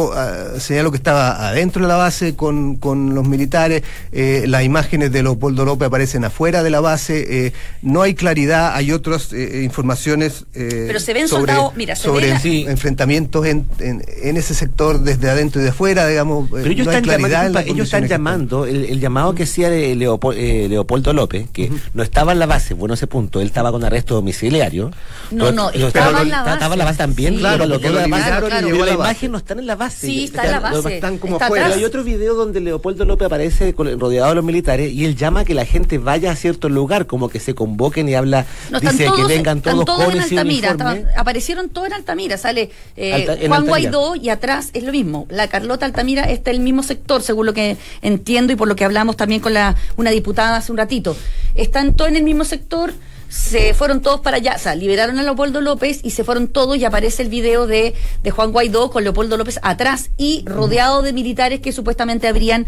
Speaker 7: señaló que estaba adentro de la base con los militares, las imágenes de Leopoldo López aparecen afuera de la base, no hay claridad, hay otras informaciones
Speaker 2: pero se ven
Speaker 7: sobre,
Speaker 2: soldados, mira,
Speaker 7: sobre enfrentamientos en ese sector desde adentro y de afuera, digamos.
Speaker 6: Pero ellos
Speaker 7: no hay
Speaker 6: están
Speaker 7: claridad
Speaker 6: llamando,
Speaker 7: en las
Speaker 6: ellos están
Speaker 7: condiciones que
Speaker 6: llamando el llamado que hacía de Leopoldo López, que no estaba en la base, bueno, ese punto, él estaba con arresto domiciliario.
Speaker 2: No, estaba en la base.
Speaker 6: Estaba en la base también,
Speaker 2: Sí,
Speaker 7: claro,
Speaker 6: lo que
Speaker 7: lo liberaron y llegó a
Speaker 6: la
Speaker 7: la base.
Speaker 6: imagen no están en la base.
Speaker 2: Sí, está en la base.
Speaker 7: Están como
Speaker 2: Está
Speaker 7: afuera.
Speaker 2: atrás.
Speaker 6: Hay otro video donde Leopoldo López aparece rodeado de los militares y él llama a que la gente vaya a cierto lugar, como que se convoquen y habla, dice que vengan todos con
Speaker 2: en
Speaker 6: ese
Speaker 2: Altamira,
Speaker 6: uniforme.
Speaker 2: aparecieron todos en Altamira, sale
Speaker 6: en
Speaker 2: Juan
Speaker 6: Altamira.
Speaker 2: Guaidó y atrás es lo mismo, la Carlota Altamira está en el mismo sector, según lo que entiendo y por lo que hablamos también con una diputada hace un ratito, están todos en el mismo sector. Se fueron todos para allá, o sea, liberaron a Leopoldo López y se fueron todos y aparece el video de Juan Guaidó con Leopoldo López atrás y rodeado de militares que supuestamente habrían,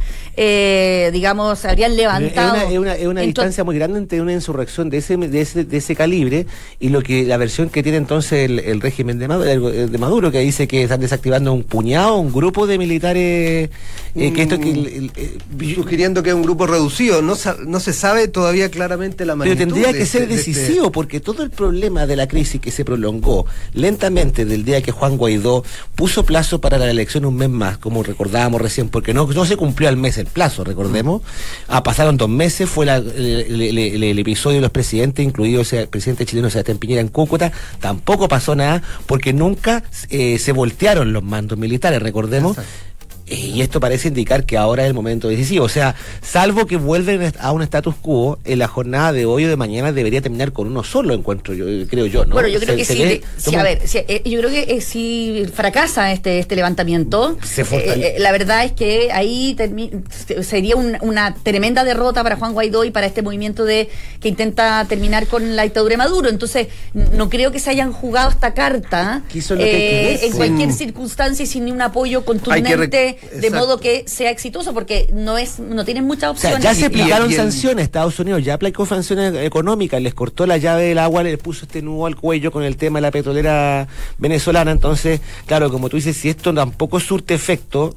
Speaker 2: habrían levantado.
Speaker 6: Es una distancia muy grande entre una insurrección de ese calibre y la versión que tiene entonces el régimen de Maduro, que dice que están desactivando un grupo de militares,
Speaker 7: sugiriendo que es un grupo reducido, no se sabe todavía claramente la magnitud.
Speaker 6: Pero tendría que ser
Speaker 7: decisivo,
Speaker 6: porque todo el problema de la crisis que se prolongó lentamente del día que Juan Guaidó puso plazo para la elección un mes más, como recordábamos recién, porque no se cumplió al mes el plazo, recordemos. Pasaron 2 meses, fue el episodio de los presidentes, incluido el presidente chileno Sebastián Piñera en Cúcuta, tampoco pasó nada, porque nunca se voltearon los mandos militares, recordemos. Exacto. Y esto parece indicar que ahora es el momento decisivo. O sea, salvo que vuelven a un status quo, en la jornada de hoy o de mañana debería terminar con uno solo encuentro, creo yo, ¿no?
Speaker 2: Bueno, yo creo que sí. Yo creo que si fracasa este levantamiento, la verdad es que ahí sería una tremenda derrota para Juan Guaidó y para este movimiento que intenta terminar con la dictadura de Maduro. Entonces, no creo que se hayan jugado esta carta en cualquier circunstancia y sin ni un apoyo contundente. De modo que sea exitoso, porque no tienen muchas opciones.
Speaker 6: O sea, ya se aplicaron sanciones, Estados Unidos ya aplicó sanciones económicas, les cortó la llave del agua, les puso este nudo al cuello con el tema de la petrolera venezolana. Entonces, claro, como tú dices, si esto tampoco surte efecto,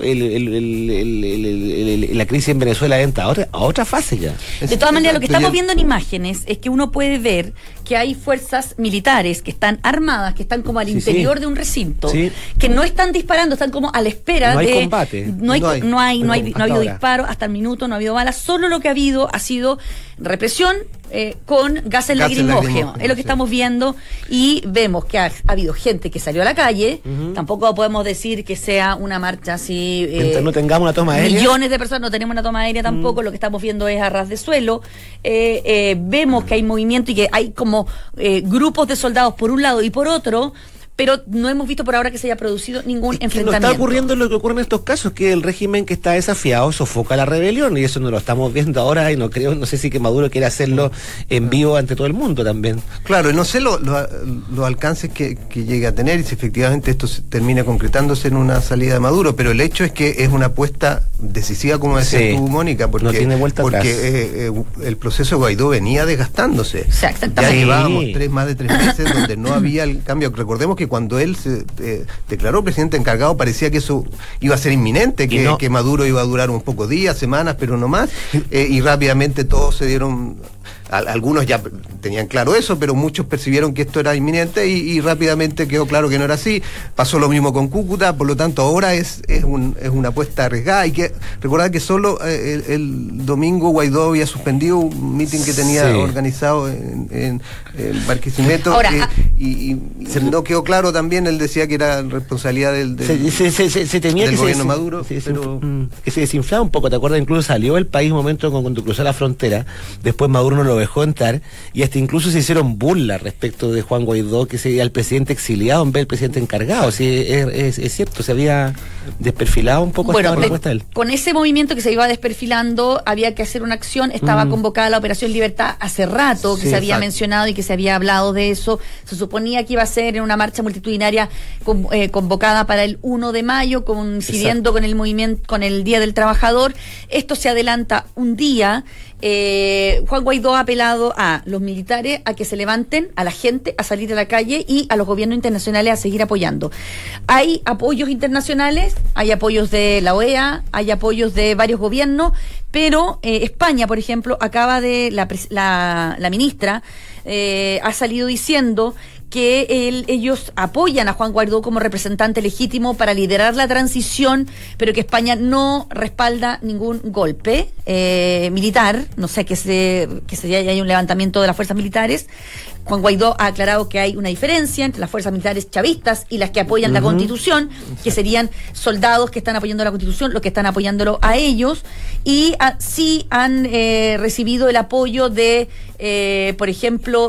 Speaker 6: la crisis en Venezuela entra a otra fase ya.
Speaker 2: De todas maneras, lo que estamos viendo en imágenes es que uno puede ver que hay fuerzas militares que están armadas, que están como al interior de un recinto, que no están disparando, están como a la espera de
Speaker 6: combate.
Speaker 2: No ha habido disparos hasta el minuto, no ha habido balas, solo lo que ha sido represión con gases lacrimógenos. Es lo que estamos viendo y vemos que ha habido gente que salió a la calle. Tampoco podemos decir que sea una marcha así.
Speaker 6: No tengamos una toma aérea.
Speaker 2: Millones de personas, no tenemos una toma aérea tampoco. Lo que estamos viendo es a ras de suelo. Vemos que hay movimiento y que hay como grupos de soldados por un lado y por otro. Pero no hemos visto por ahora que se haya producido ningún enfrentamiento.
Speaker 6: No está ocurriendo lo que ocurre en estos casos, que el régimen que está desafiado sofoca la rebelión, y eso no lo estamos viendo ahora, y no sé si que Maduro quiere hacerlo en vivo ante todo el mundo también.
Speaker 7: Claro, y no sé los alcances que llegue a tener, y si efectivamente esto termina concretándose en una salida de Maduro, pero el hecho es que es una apuesta decisiva, como decías tú, Mónica, porque,
Speaker 6: no tiene vuelta atrás.
Speaker 7: El proceso de Guaidó venía desgastándose.
Speaker 2: Exactamente.
Speaker 7: Ya llevábamos más de 3 meses donde no había el cambio. Recordemos que cuando él se declaró presidente encargado parecía que eso iba a ser inminente, que Maduro iba a durar un poco días, semanas, pero no más, y rápidamente todos se dieron, algunos ya tenían claro eso, pero muchos percibieron que esto era inminente y rápidamente quedó claro que no era así. Pasó lo mismo con Cúcuta, por lo tanto ahora es una apuesta arriesgada. Hay que recordar que solo el domingo Guaidó había suspendido un mitin que tenía organizado en Barquisimeto.
Speaker 2: Ahora,
Speaker 7: y no quedó claro también, él decía que era responsabilidad del gobierno Maduro.
Speaker 6: Que se desinflaba un poco, ¿te acuerdas? Incluso salió el país un momento cuando cruzó la frontera, después Maduro no lo dejó entrar, y hasta incluso se hicieron burlas respecto de Juan Guaidó, que sería el presidente exiliado en vez del presidente encargado. Sí, es cierto, se había desperfilado un poco esta propuesta de él.
Speaker 2: Con ese movimiento que se iba desperfilando, había que hacer una acción, estaba convocada la Operación Libertad hace rato, que se había mencionado y que se había hablado de eso. Se suponía que iba a ser en una marcha multitudinaria convocada para el 1 de mayo, coincidiendo con el movimiento, con el Día del Trabajador. Esto se adelanta un día. Juan Guaidó ha apelado a los militares a que se levanten, a la gente a salir a la calle y a los gobiernos internacionales a seguir apoyando. Hay apoyos internacionales, hay apoyos de la OEA, hay apoyos de varios gobiernos, pero España, por ejemplo, acaba de la ministra ha salido diciendo que ellos apoyan a Juan Guaidó como representante legítimo para liderar la transición, pero que España no respalda ningún golpe militar, no sé, que haya un levantamiento de las fuerzas militares. Juan Guaidó ha aclarado que hay una diferencia entre las fuerzas militares chavistas y las que apoyan la Constitución, que serían soldados que están apoyando la Constitución, los que están apoyándolo a ellos, y sí han recibido el apoyo de, por ejemplo,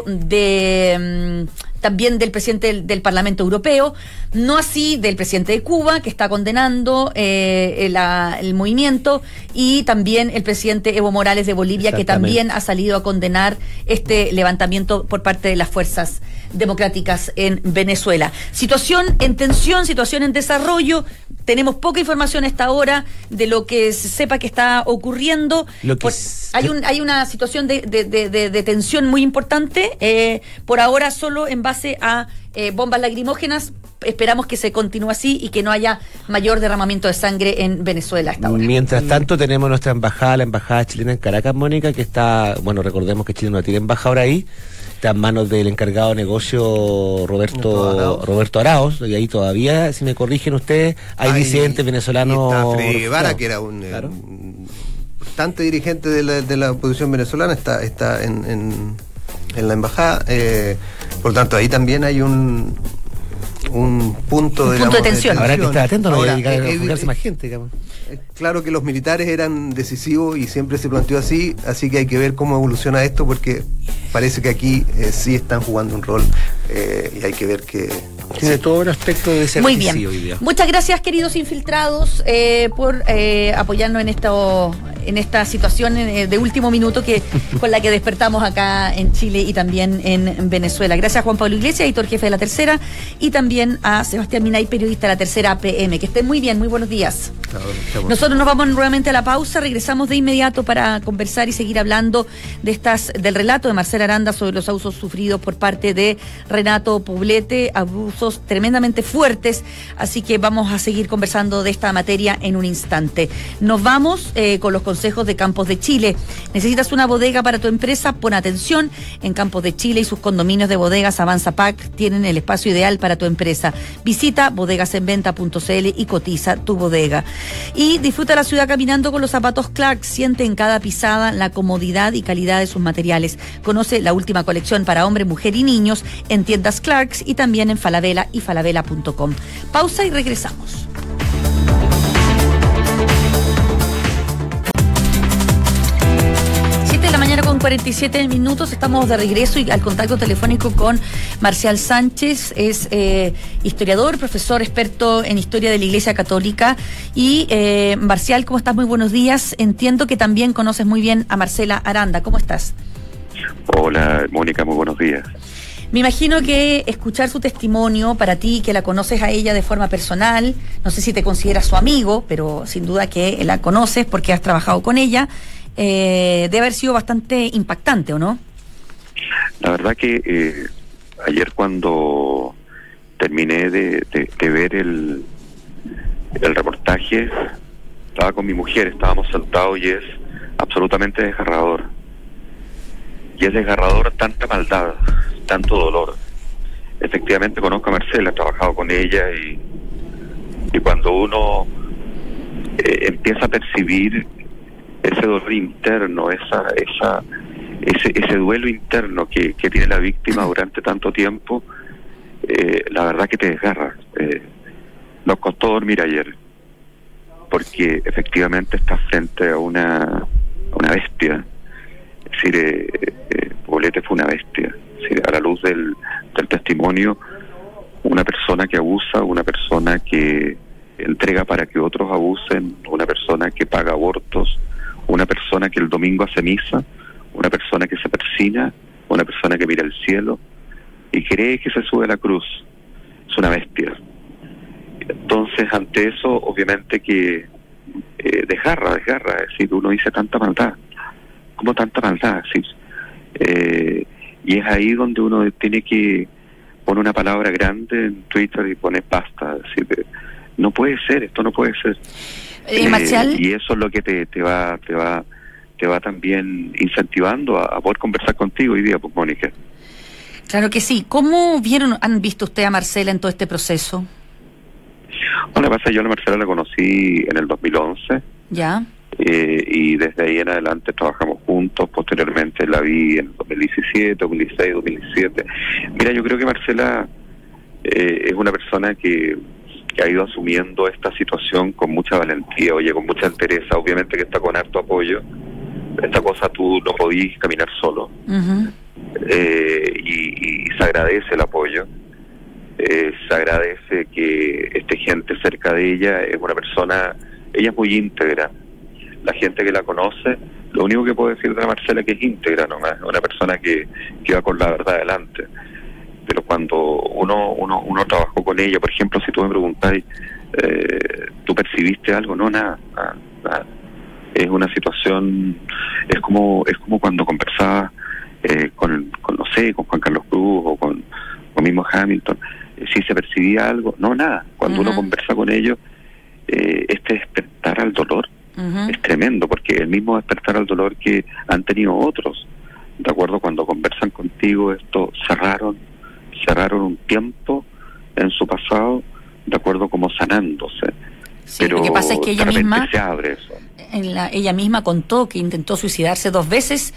Speaker 2: también del presidente del Parlamento Europeo, no así del presidente de Cuba, que está condenando el movimiento, y también el presidente Evo Morales de Bolivia, que también ha salido a condenar este levantamiento por parte de las fuerzas democráticas en Venezuela. Situación en tensión, situación en desarrollo. Tenemos poca información a esta hora de lo que se sepa que está ocurriendo. Hay una situación de tensión muy importante, por ahora solo en base a bombas lacrimógenas. Esperamos que se continúe así y que no haya mayor derramamiento de sangre en Venezuela hasta ahora.
Speaker 6: Mientras tanto, tenemos nuestra embajada, la embajada chilena en Caracas, Mónica, que está, bueno, recordemos que Chile no tiene embajador ahí, está en manos del encargado de negocio Roberto Arauz, y ahí todavía, si me corrigen ustedes, hay disidentes venezolanos.
Speaker 7: Está Freddy Guevara, que era un importante dirigente de la oposición venezolana, está en la embajada, por lo tanto ahí también hay un punto de
Speaker 2: tensión.
Speaker 6: Habrá que estar atento, no hay que enfocarse más gente, digamos.
Speaker 7: Claro que los militares eran decisivos y siempre se planteó así que hay que ver cómo evoluciona esto, porque parece que aquí sí están jugando un rol y hay que ver que
Speaker 6: tiene todo el aspecto de ser
Speaker 2: muy
Speaker 6: decisivo
Speaker 2: bien.
Speaker 6: hoy día.
Speaker 2: Muchas gracias, queridos infiltrados, por apoyarnos en esta situación de último minuto con la que despertamos acá en Chile y también en Venezuela. Gracias a Juan Pablo Iglesias, editor jefe de La Tercera, y también a Sebastián Minay, periodista de La Tercera PM. Que estén muy bien, muy buenos días. Nosotros nos vamos nuevamente a la pausa, regresamos de inmediato para conversar y seguir hablando del relato de Marcela Aranda sobre los abusos sufridos por parte de Renato Poblete, abusos tremendamente fuertes, así que vamos a seguir conversando de esta materia en un instante. Nos vamos con los consejos de Campos de Chile. ¿Necesitas una bodega para tu empresa? Pon atención, en Campos de Chile y sus condominios de bodegas Avanza Pack tienen el espacio ideal para tu empresa. Visita bodegasenventa.cl y cotiza tu bodega. Y disfruta la ciudad caminando con los zapatos Clarks. Siente en cada pisada la comodidad y calidad de sus materiales. Conoce la última colección para hombre, mujer y niños en tiendas Clarks y también en Falabella y falabella.com. Pausa y regresamos. 47 minutos, estamos de regreso y al contacto telefónico con Marcial Sánchez. Es historiador, profesor experto en historia de la Iglesia Católica. Y Marcial, ¿cómo estás? Muy buenos días. Entiendo que también conoces muy bien a Marcela Aranda. ¿Cómo estás?
Speaker 8: Hola, Mónica, muy buenos días.
Speaker 2: Me imagino que escuchar su testimonio para ti, que la conoces a ella de forma personal, no sé si te consideras su amigo, pero sin duda que la conoces porque has trabajado con ella, debe haber sido bastante impactante, ¿o no?
Speaker 8: La verdad que ayer cuando terminé de ver el reportaje, estaba con mi mujer, estábamos sentados y es absolutamente desgarrador. Y es desgarrador tanta maldad, tanto dolor. Efectivamente conozco a Marcela, he trabajado con ella y cuando uno empieza a percibir ese dolor interno, ese duelo interno que tiene la víctima durante tanto tiempo, la verdad que te desgarra. Nos costó dormir ayer, porque efectivamente estás frente a una bestia. Es decir, Poblete fue una bestia. Es decir, a la luz del testimonio, una persona que abusa, una persona que entrega para que otros abusen, una persona que paga abortos, una persona que el domingo hace misa, una persona que se persina, una persona que mira al cielo y cree que se sube a la cruz. Es una bestia. Entonces, ante eso, obviamente que desgarra, es decir, uno dice tanta maldad. ¿Cómo tanta maldad? ¿Sí? Y es ahí donde uno tiene que poner una palabra grande en Twitter y poner basta. Es decir, no puede ser, esto no puede ser.
Speaker 2: Marcial.
Speaker 8: Y eso es lo que te va también incentivando a poder conversar contigo hoy día, pues, Mónica.
Speaker 2: Claro que sí. ¿Cómo han visto usted a Marcela en todo este proceso?
Speaker 8: Bueno, lo que pasa es que yo a Marcela la conocí en el 2011.
Speaker 2: Ya.
Speaker 8: Y desde ahí en adelante trabajamos juntos. Posteriormente la vi en 2017, 2016, 2017. Mira, yo creo que Marcela es una persona que ha ido asumiendo esta situación con mucha valentía, con mucha entereza. Obviamente que está con harto apoyo. Esta cosa tú no podís caminar solo.
Speaker 2: Uh-huh.
Speaker 8: Y se agradece el apoyo. Se agradece que esté gente cerca de ella. Es una persona, ella es muy íntegra. La gente que la conoce, lo único que puedo decir de la Marcela es que es íntegra nomás, una persona que va con la verdad adelante. Pero cuando uno trabajó con ella, por ejemplo, si tú me preguntáis, ¿tú percibiste algo? No, nada. Es una situación, es como cuando conversaba con Juan Carlos Cruz o con mismo Hamilton. Si se percibía algo, no, nada. Cuando uno conversa con ellos, este despertar al dolor es tremendo, porque el mismo despertar al dolor que han tenido otros, ¿de acuerdo? Cuando conversan contigo, esto cerraron un tiempo en su pasado, ¿de acuerdo? Como sanándose.
Speaker 2: Sí,
Speaker 8: pero
Speaker 2: lo que pasa es que ella misma
Speaker 8: se abre eso.
Speaker 2: Ella misma contó que intentó suicidarse 2 veces,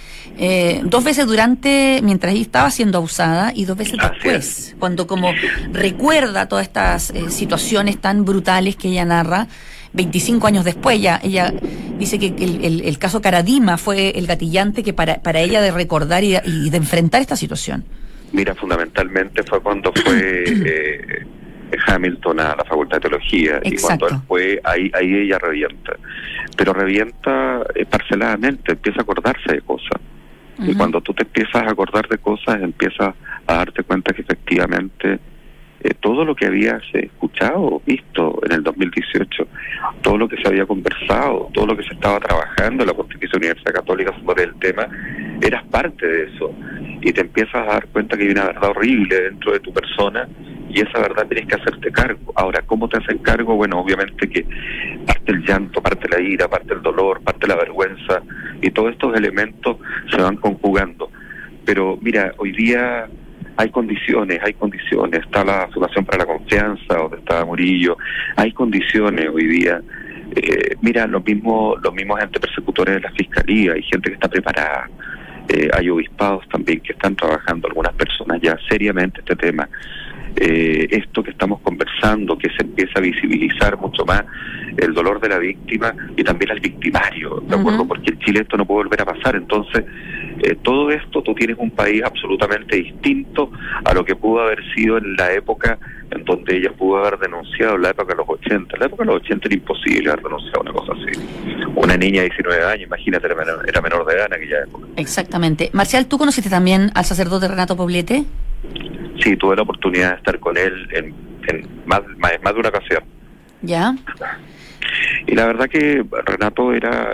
Speaker 2: mientras ella estaba siendo abusada y 2 veces después, cuando como recuerda todas estas situaciones tan brutales que ella narra. 25 años después, ella dice que el caso Caradima fue el gatillante que para ella de recordar y de enfrentar esta situación.
Speaker 8: Mira, fundamentalmente fue cuando fue Hamilton a la Facultad de Teología. Exacto. Y cuando él fue, ahí ella revienta. Pero revienta parceladamente, empieza a acordarse de cosas. Y cuando tú te empiezas a acordar de cosas, empiezas a darte cuenta que efectivamente todo lo que habías escuchado, visto en el 2018, todo lo que se había conversado, todo lo que se estaba trabajando en la Pontificia Universidad Católica sobre el tema, eras parte de eso. Y te empiezas a dar cuenta que hay una verdad horrible dentro de tu persona, y esa verdad tienes que hacerte cargo. Ahora, ¿cómo te hacen cargo? Bueno, obviamente que parte el llanto, parte la ira, parte el dolor, parte la vergüenza, y todos estos elementos se van conjugando. Pero mira, hoy día hay condiciones, está la Fundación para la Confianza, donde está Murillo, hay condiciones hoy día. Mira, los mismos entes persecutores de la Fiscalía, hay gente que está preparada, hay obispados también que están trabajando, algunas personas ya seriamente este tema. Esto que estamos conversando, que se empieza a visibilizar mucho más el dolor de la víctima y también al victimario, ¿de acuerdo? Porque en Chile esto no puede volver a pasar. Entonces, todo esto, tú tienes un país absolutamente distinto a lo que pudo haber sido en la época en donde ella pudo haber denunciado, en la época de los 80. En la época de los 80 era imposible haber denunciado una cosa así. Una niña de 19 años, imagínate, era menor de edad en aquella época.
Speaker 2: Exactamente. Marcial, ¿tú conociste también al sacerdote Renato Poblete?
Speaker 8: Sí, tuve la oportunidad de estar con él en más de una ocasión.
Speaker 2: ¿Ya?
Speaker 8: Y la verdad que Renato era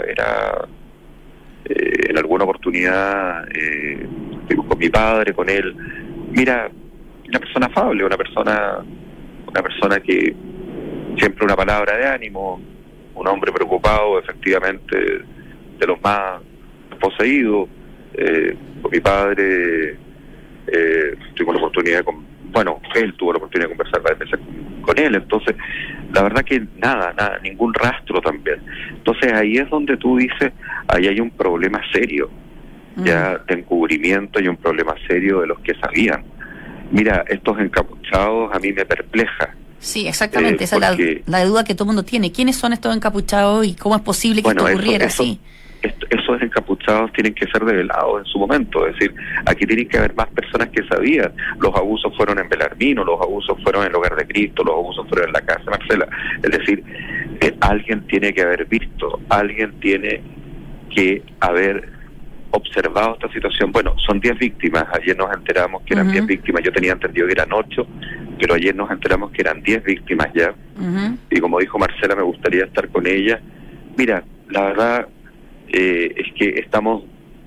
Speaker 8: en alguna oportunidad estuvimos con mi padre, con él. Mira, una persona afable, una persona que siempre una palabra de ánimo, un hombre preocupado, efectivamente, de los más poseídos. Con mi padre tuve la oportunidad él tuvo la oportunidad de conversar varias veces con él. Entonces, la verdad que nada, ningún rastro también. Entonces ahí es donde tú dices, ahí hay un problema serio, ya de encubrimiento, hay un problema serio de los que sabían. Mira, estos encapuchados a mí me perpleja.
Speaker 2: Sí, exactamente, esa es la duda que todo el mundo tiene. ¿Quiénes son estos encapuchados y cómo es posible que esto ocurriera así?
Speaker 8: Esos encapuchados tienen que ser develados en su momento, es decir, aquí tienen que haber más personas que sabían. Los abusos fueron en Belarmino, los abusos fueron en el Hogar de Cristo, los abusos fueron en la casa de Marcela. Es decir, alguien tiene que haber visto, alguien tiene que haber observado esta situación. Bueno, son 10 víctimas, ayer nos enteramos que eran 10 víctimas, yo tenía entendido que eran 8, pero ayer nos enteramos que eran 10 víctimas ya, y como dijo Marcela, me gustaría estar con ella. Mira, la verdad es que estamos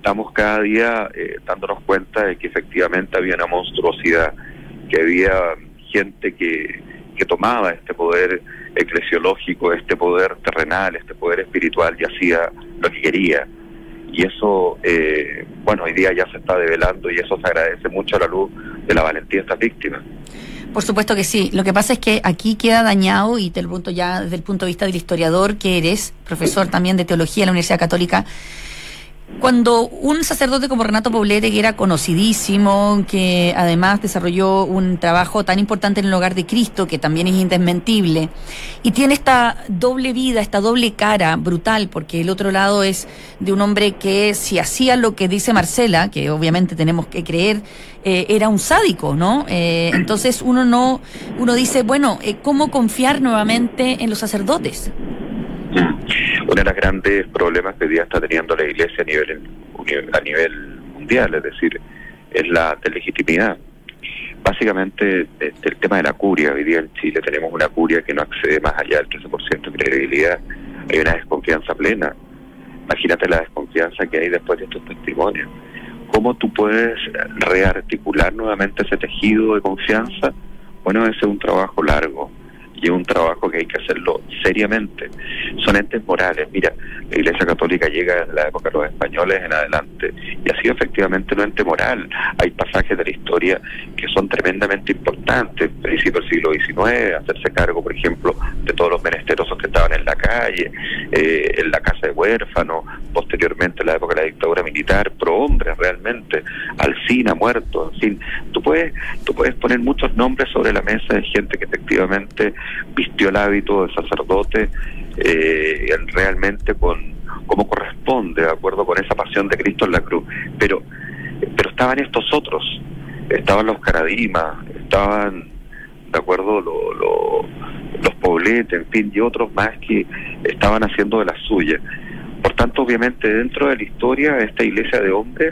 Speaker 8: estamos cada día dándonos cuenta de que efectivamente había una monstruosidad, que había gente que tomaba este poder eclesiológico, este poder terrenal, este poder espiritual y hacía lo que quería. Y eso, hoy día ya se está develando y eso se agradece mucho a la luz de la valentía de estas víctimas.
Speaker 2: Por supuesto que sí. Lo que pasa es que aquí queda dañado, y desde el punto de vista del historiador que eres, profesor también de teología en la Universidad Católica, cuando un sacerdote como Renato Poblete, que era conocidísimo, que además desarrolló un trabajo tan importante en el hogar de Cristo, que también es indesmentible, y tiene esta doble vida, esta doble cara brutal, porque el otro lado es de un hombre que, si hacía lo que dice Marcela, que obviamente tenemos que creer, era un sádico, ¿no? Entonces uno dice, bueno, ¿cómo confiar nuevamente en los sacerdotes?
Speaker 8: Uno de los grandes problemas que hoy día está teniendo la Iglesia a nivel mundial, es decir, es la legitimidad. Básicamente, el tema de la curia. Hoy día en Chile tenemos una curia que no accede más allá del 13% de credibilidad. Hay una desconfianza plena. Imagínate la desconfianza que hay después de estos testimonios. ¿Cómo tú puedes rearticular nuevamente ese tejido de confianza? Bueno, ese es un trabajo largo. Y es un trabajo que hay que hacerlo seriamente. Son entes morales. Mira, la Iglesia Católica llega desde la época de los españoles en adelante y ha sido efectivamente un ente moral. Hay pasajes de la historia que son tremendamente importantes. Principio del siglo XIX, hacerse cargo, por ejemplo, de todos los menesterosos que estaban en la calle, en la casa de huérfanos, posteriormente en la época de la dictadura militar, prohombres realmente, Alsina muerto, en fin. Tú puedes poner muchos nombres sobre la mesa de gente que efectivamente vistió el hábito de sacerdote realmente como corresponde, de acuerdo con esa pasión de Cristo en la cruz, pero estaban estos otros, estaban los Caradimas, estaban, de acuerdo, los Pobletes, en fin, y otros más que estaban haciendo de la suya. Por tanto, obviamente, dentro de la historia, esta iglesia de hombres,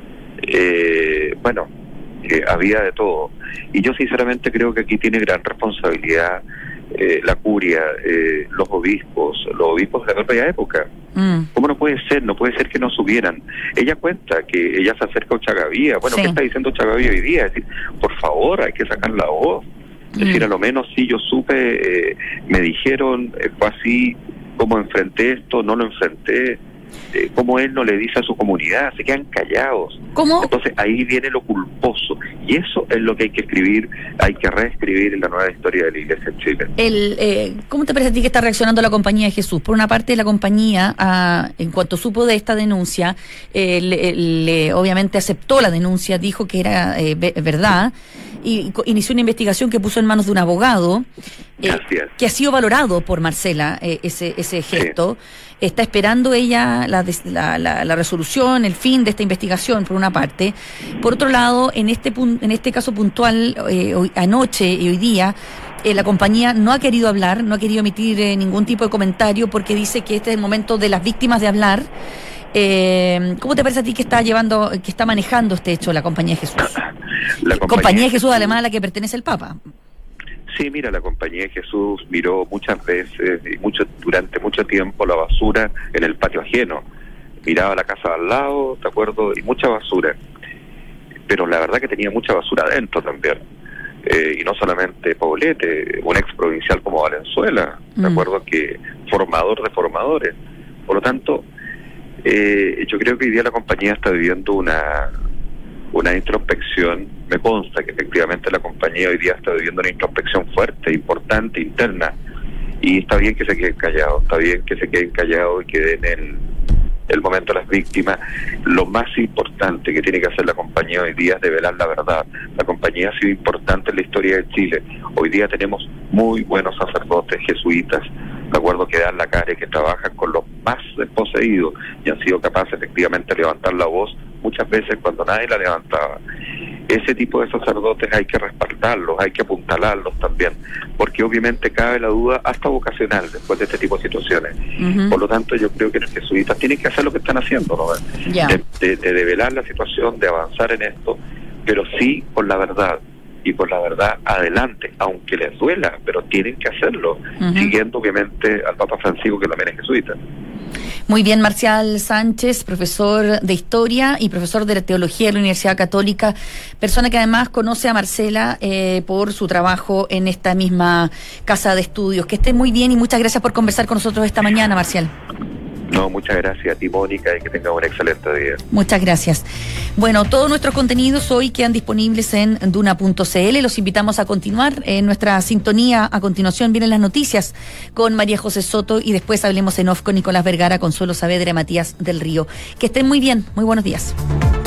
Speaker 8: había de todo. Y yo sinceramente creo que aquí tiene gran responsabilidad la curia, los obispos de la propia época. ¿Cómo no puede ser? No puede ser que no subieran. Ella cuenta que ella se acerca a Ochagavía. Bueno, sí. ¿Qué está diciendo Ochagavía hoy día? Es decir, por favor, hay que sacar la voz. Es decir, a lo menos sí yo supe, me dijeron, fue así, cómo enfrenté esto, no lo enfrenté. Cómo él no le dice a su comunidad, se quedan callados.
Speaker 2: ¿Cómo?
Speaker 8: Entonces ahí viene lo culposo, y eso es lo que hay que escribir, hay que reescribir en la nueva historia de la Iglesia en Chile.
Speaker 2: ¿Cómo te parece a ti que está reaccionando la Compañía de Jesús? Por una parte, la Compañía, en cuanto supo de esta denuncia, obviamente aceptó la denuncia, dijo que era verdad, y inició una investigación que puso en manos de un abogado, que ha sido valorado por Marcela, ese gesto. Sí. Está esperando ella la resolución, el fin de esta investigación, por una parte. Por otro lado, en este caso puntual, anoche y hoy día, la Compañía no ha querido hablar, no ha querido emitir ningún tipo de comentario, porque dice que este es el momento de las víctimas de hablar. ¿Cómo te parece a ti que está manejando este hecho la Compañía de Jesús? La Compañía de Jesús, además a la que pertenece el Papa.
Speaker 8: Sí, mira, la Compañía de Jesús miró muchas veces y durante mucho tiempo la basura en el patio ajeno. Miraba la casa de al lado, ¿de acuerdo? Y mucha basura. Pero la verdad que tenía mucha basura adentro también. Y no solamente Poblete, un ex provincial como Valenzuela, ¿de acuerdo? Que formador de formadores. Por lo tanto, yo creo que hoy día la Compañía está viviendo una introspección. Me consta que efectivamente la Compañía hoy día está viviendo una introspección fuerte, importante, interna, y está bien que se queden callados, y que den el momento a las víctimas. Lo más importante que tiene que hacer la Compañía hoy día es develar la verdad. La Compañía ha sido importante en la historia de Chile. Hoy día tenemos muy buenos sacerdotes jesuitas, de acuerdo, que dan la cara y que trabajan con los más desposeídos y han sido capaces efectivamente de levantar la voz muchas veces cuando nadie la levantaba. Ese tipo de sacerdotes hay que respaldarlos, hay que apuntalarlos también, porque obviamente cabe la duda hasta vocacional después de este tipo de situaciones. Por lo tanto, yo creo que los jesuitas tienen que hacer lo que están haciendo, ¿no? De develar la situación, de avanzar en esto, pero sí con la verdad, y por la verdad adelante, aunque les duela, pero tienen que hacerlo, siguiendo obviamente al Papa Francisco, que también es jesuita.
Speaker 2: Muy bien, Marcial Sánchez, profesor de Historia y profesor de Teología de la Universidad Católica, persona que además conoce a Marcela por su trabajo en esta misma casa de estudios. Que esté muy bien y muchas gracias por conversar con nosotros esta mañana, Marcial.
Speaker 8: No, muchas gracias a ti, Mónica, y que tenga un excelente día.
Speaker 2: Muchas gracias. Bueno, todos nuestros contenidos hoy quedan disponibles en duna.cl. Los invitamos a continuar en nuestra sintonía. A continuación vienen las noticias con María José Soto y después hablemos en off con Nicolás Vergara, Consuelo Saavedra y Matías del Río. Que estén muy bien. Muy buenos días.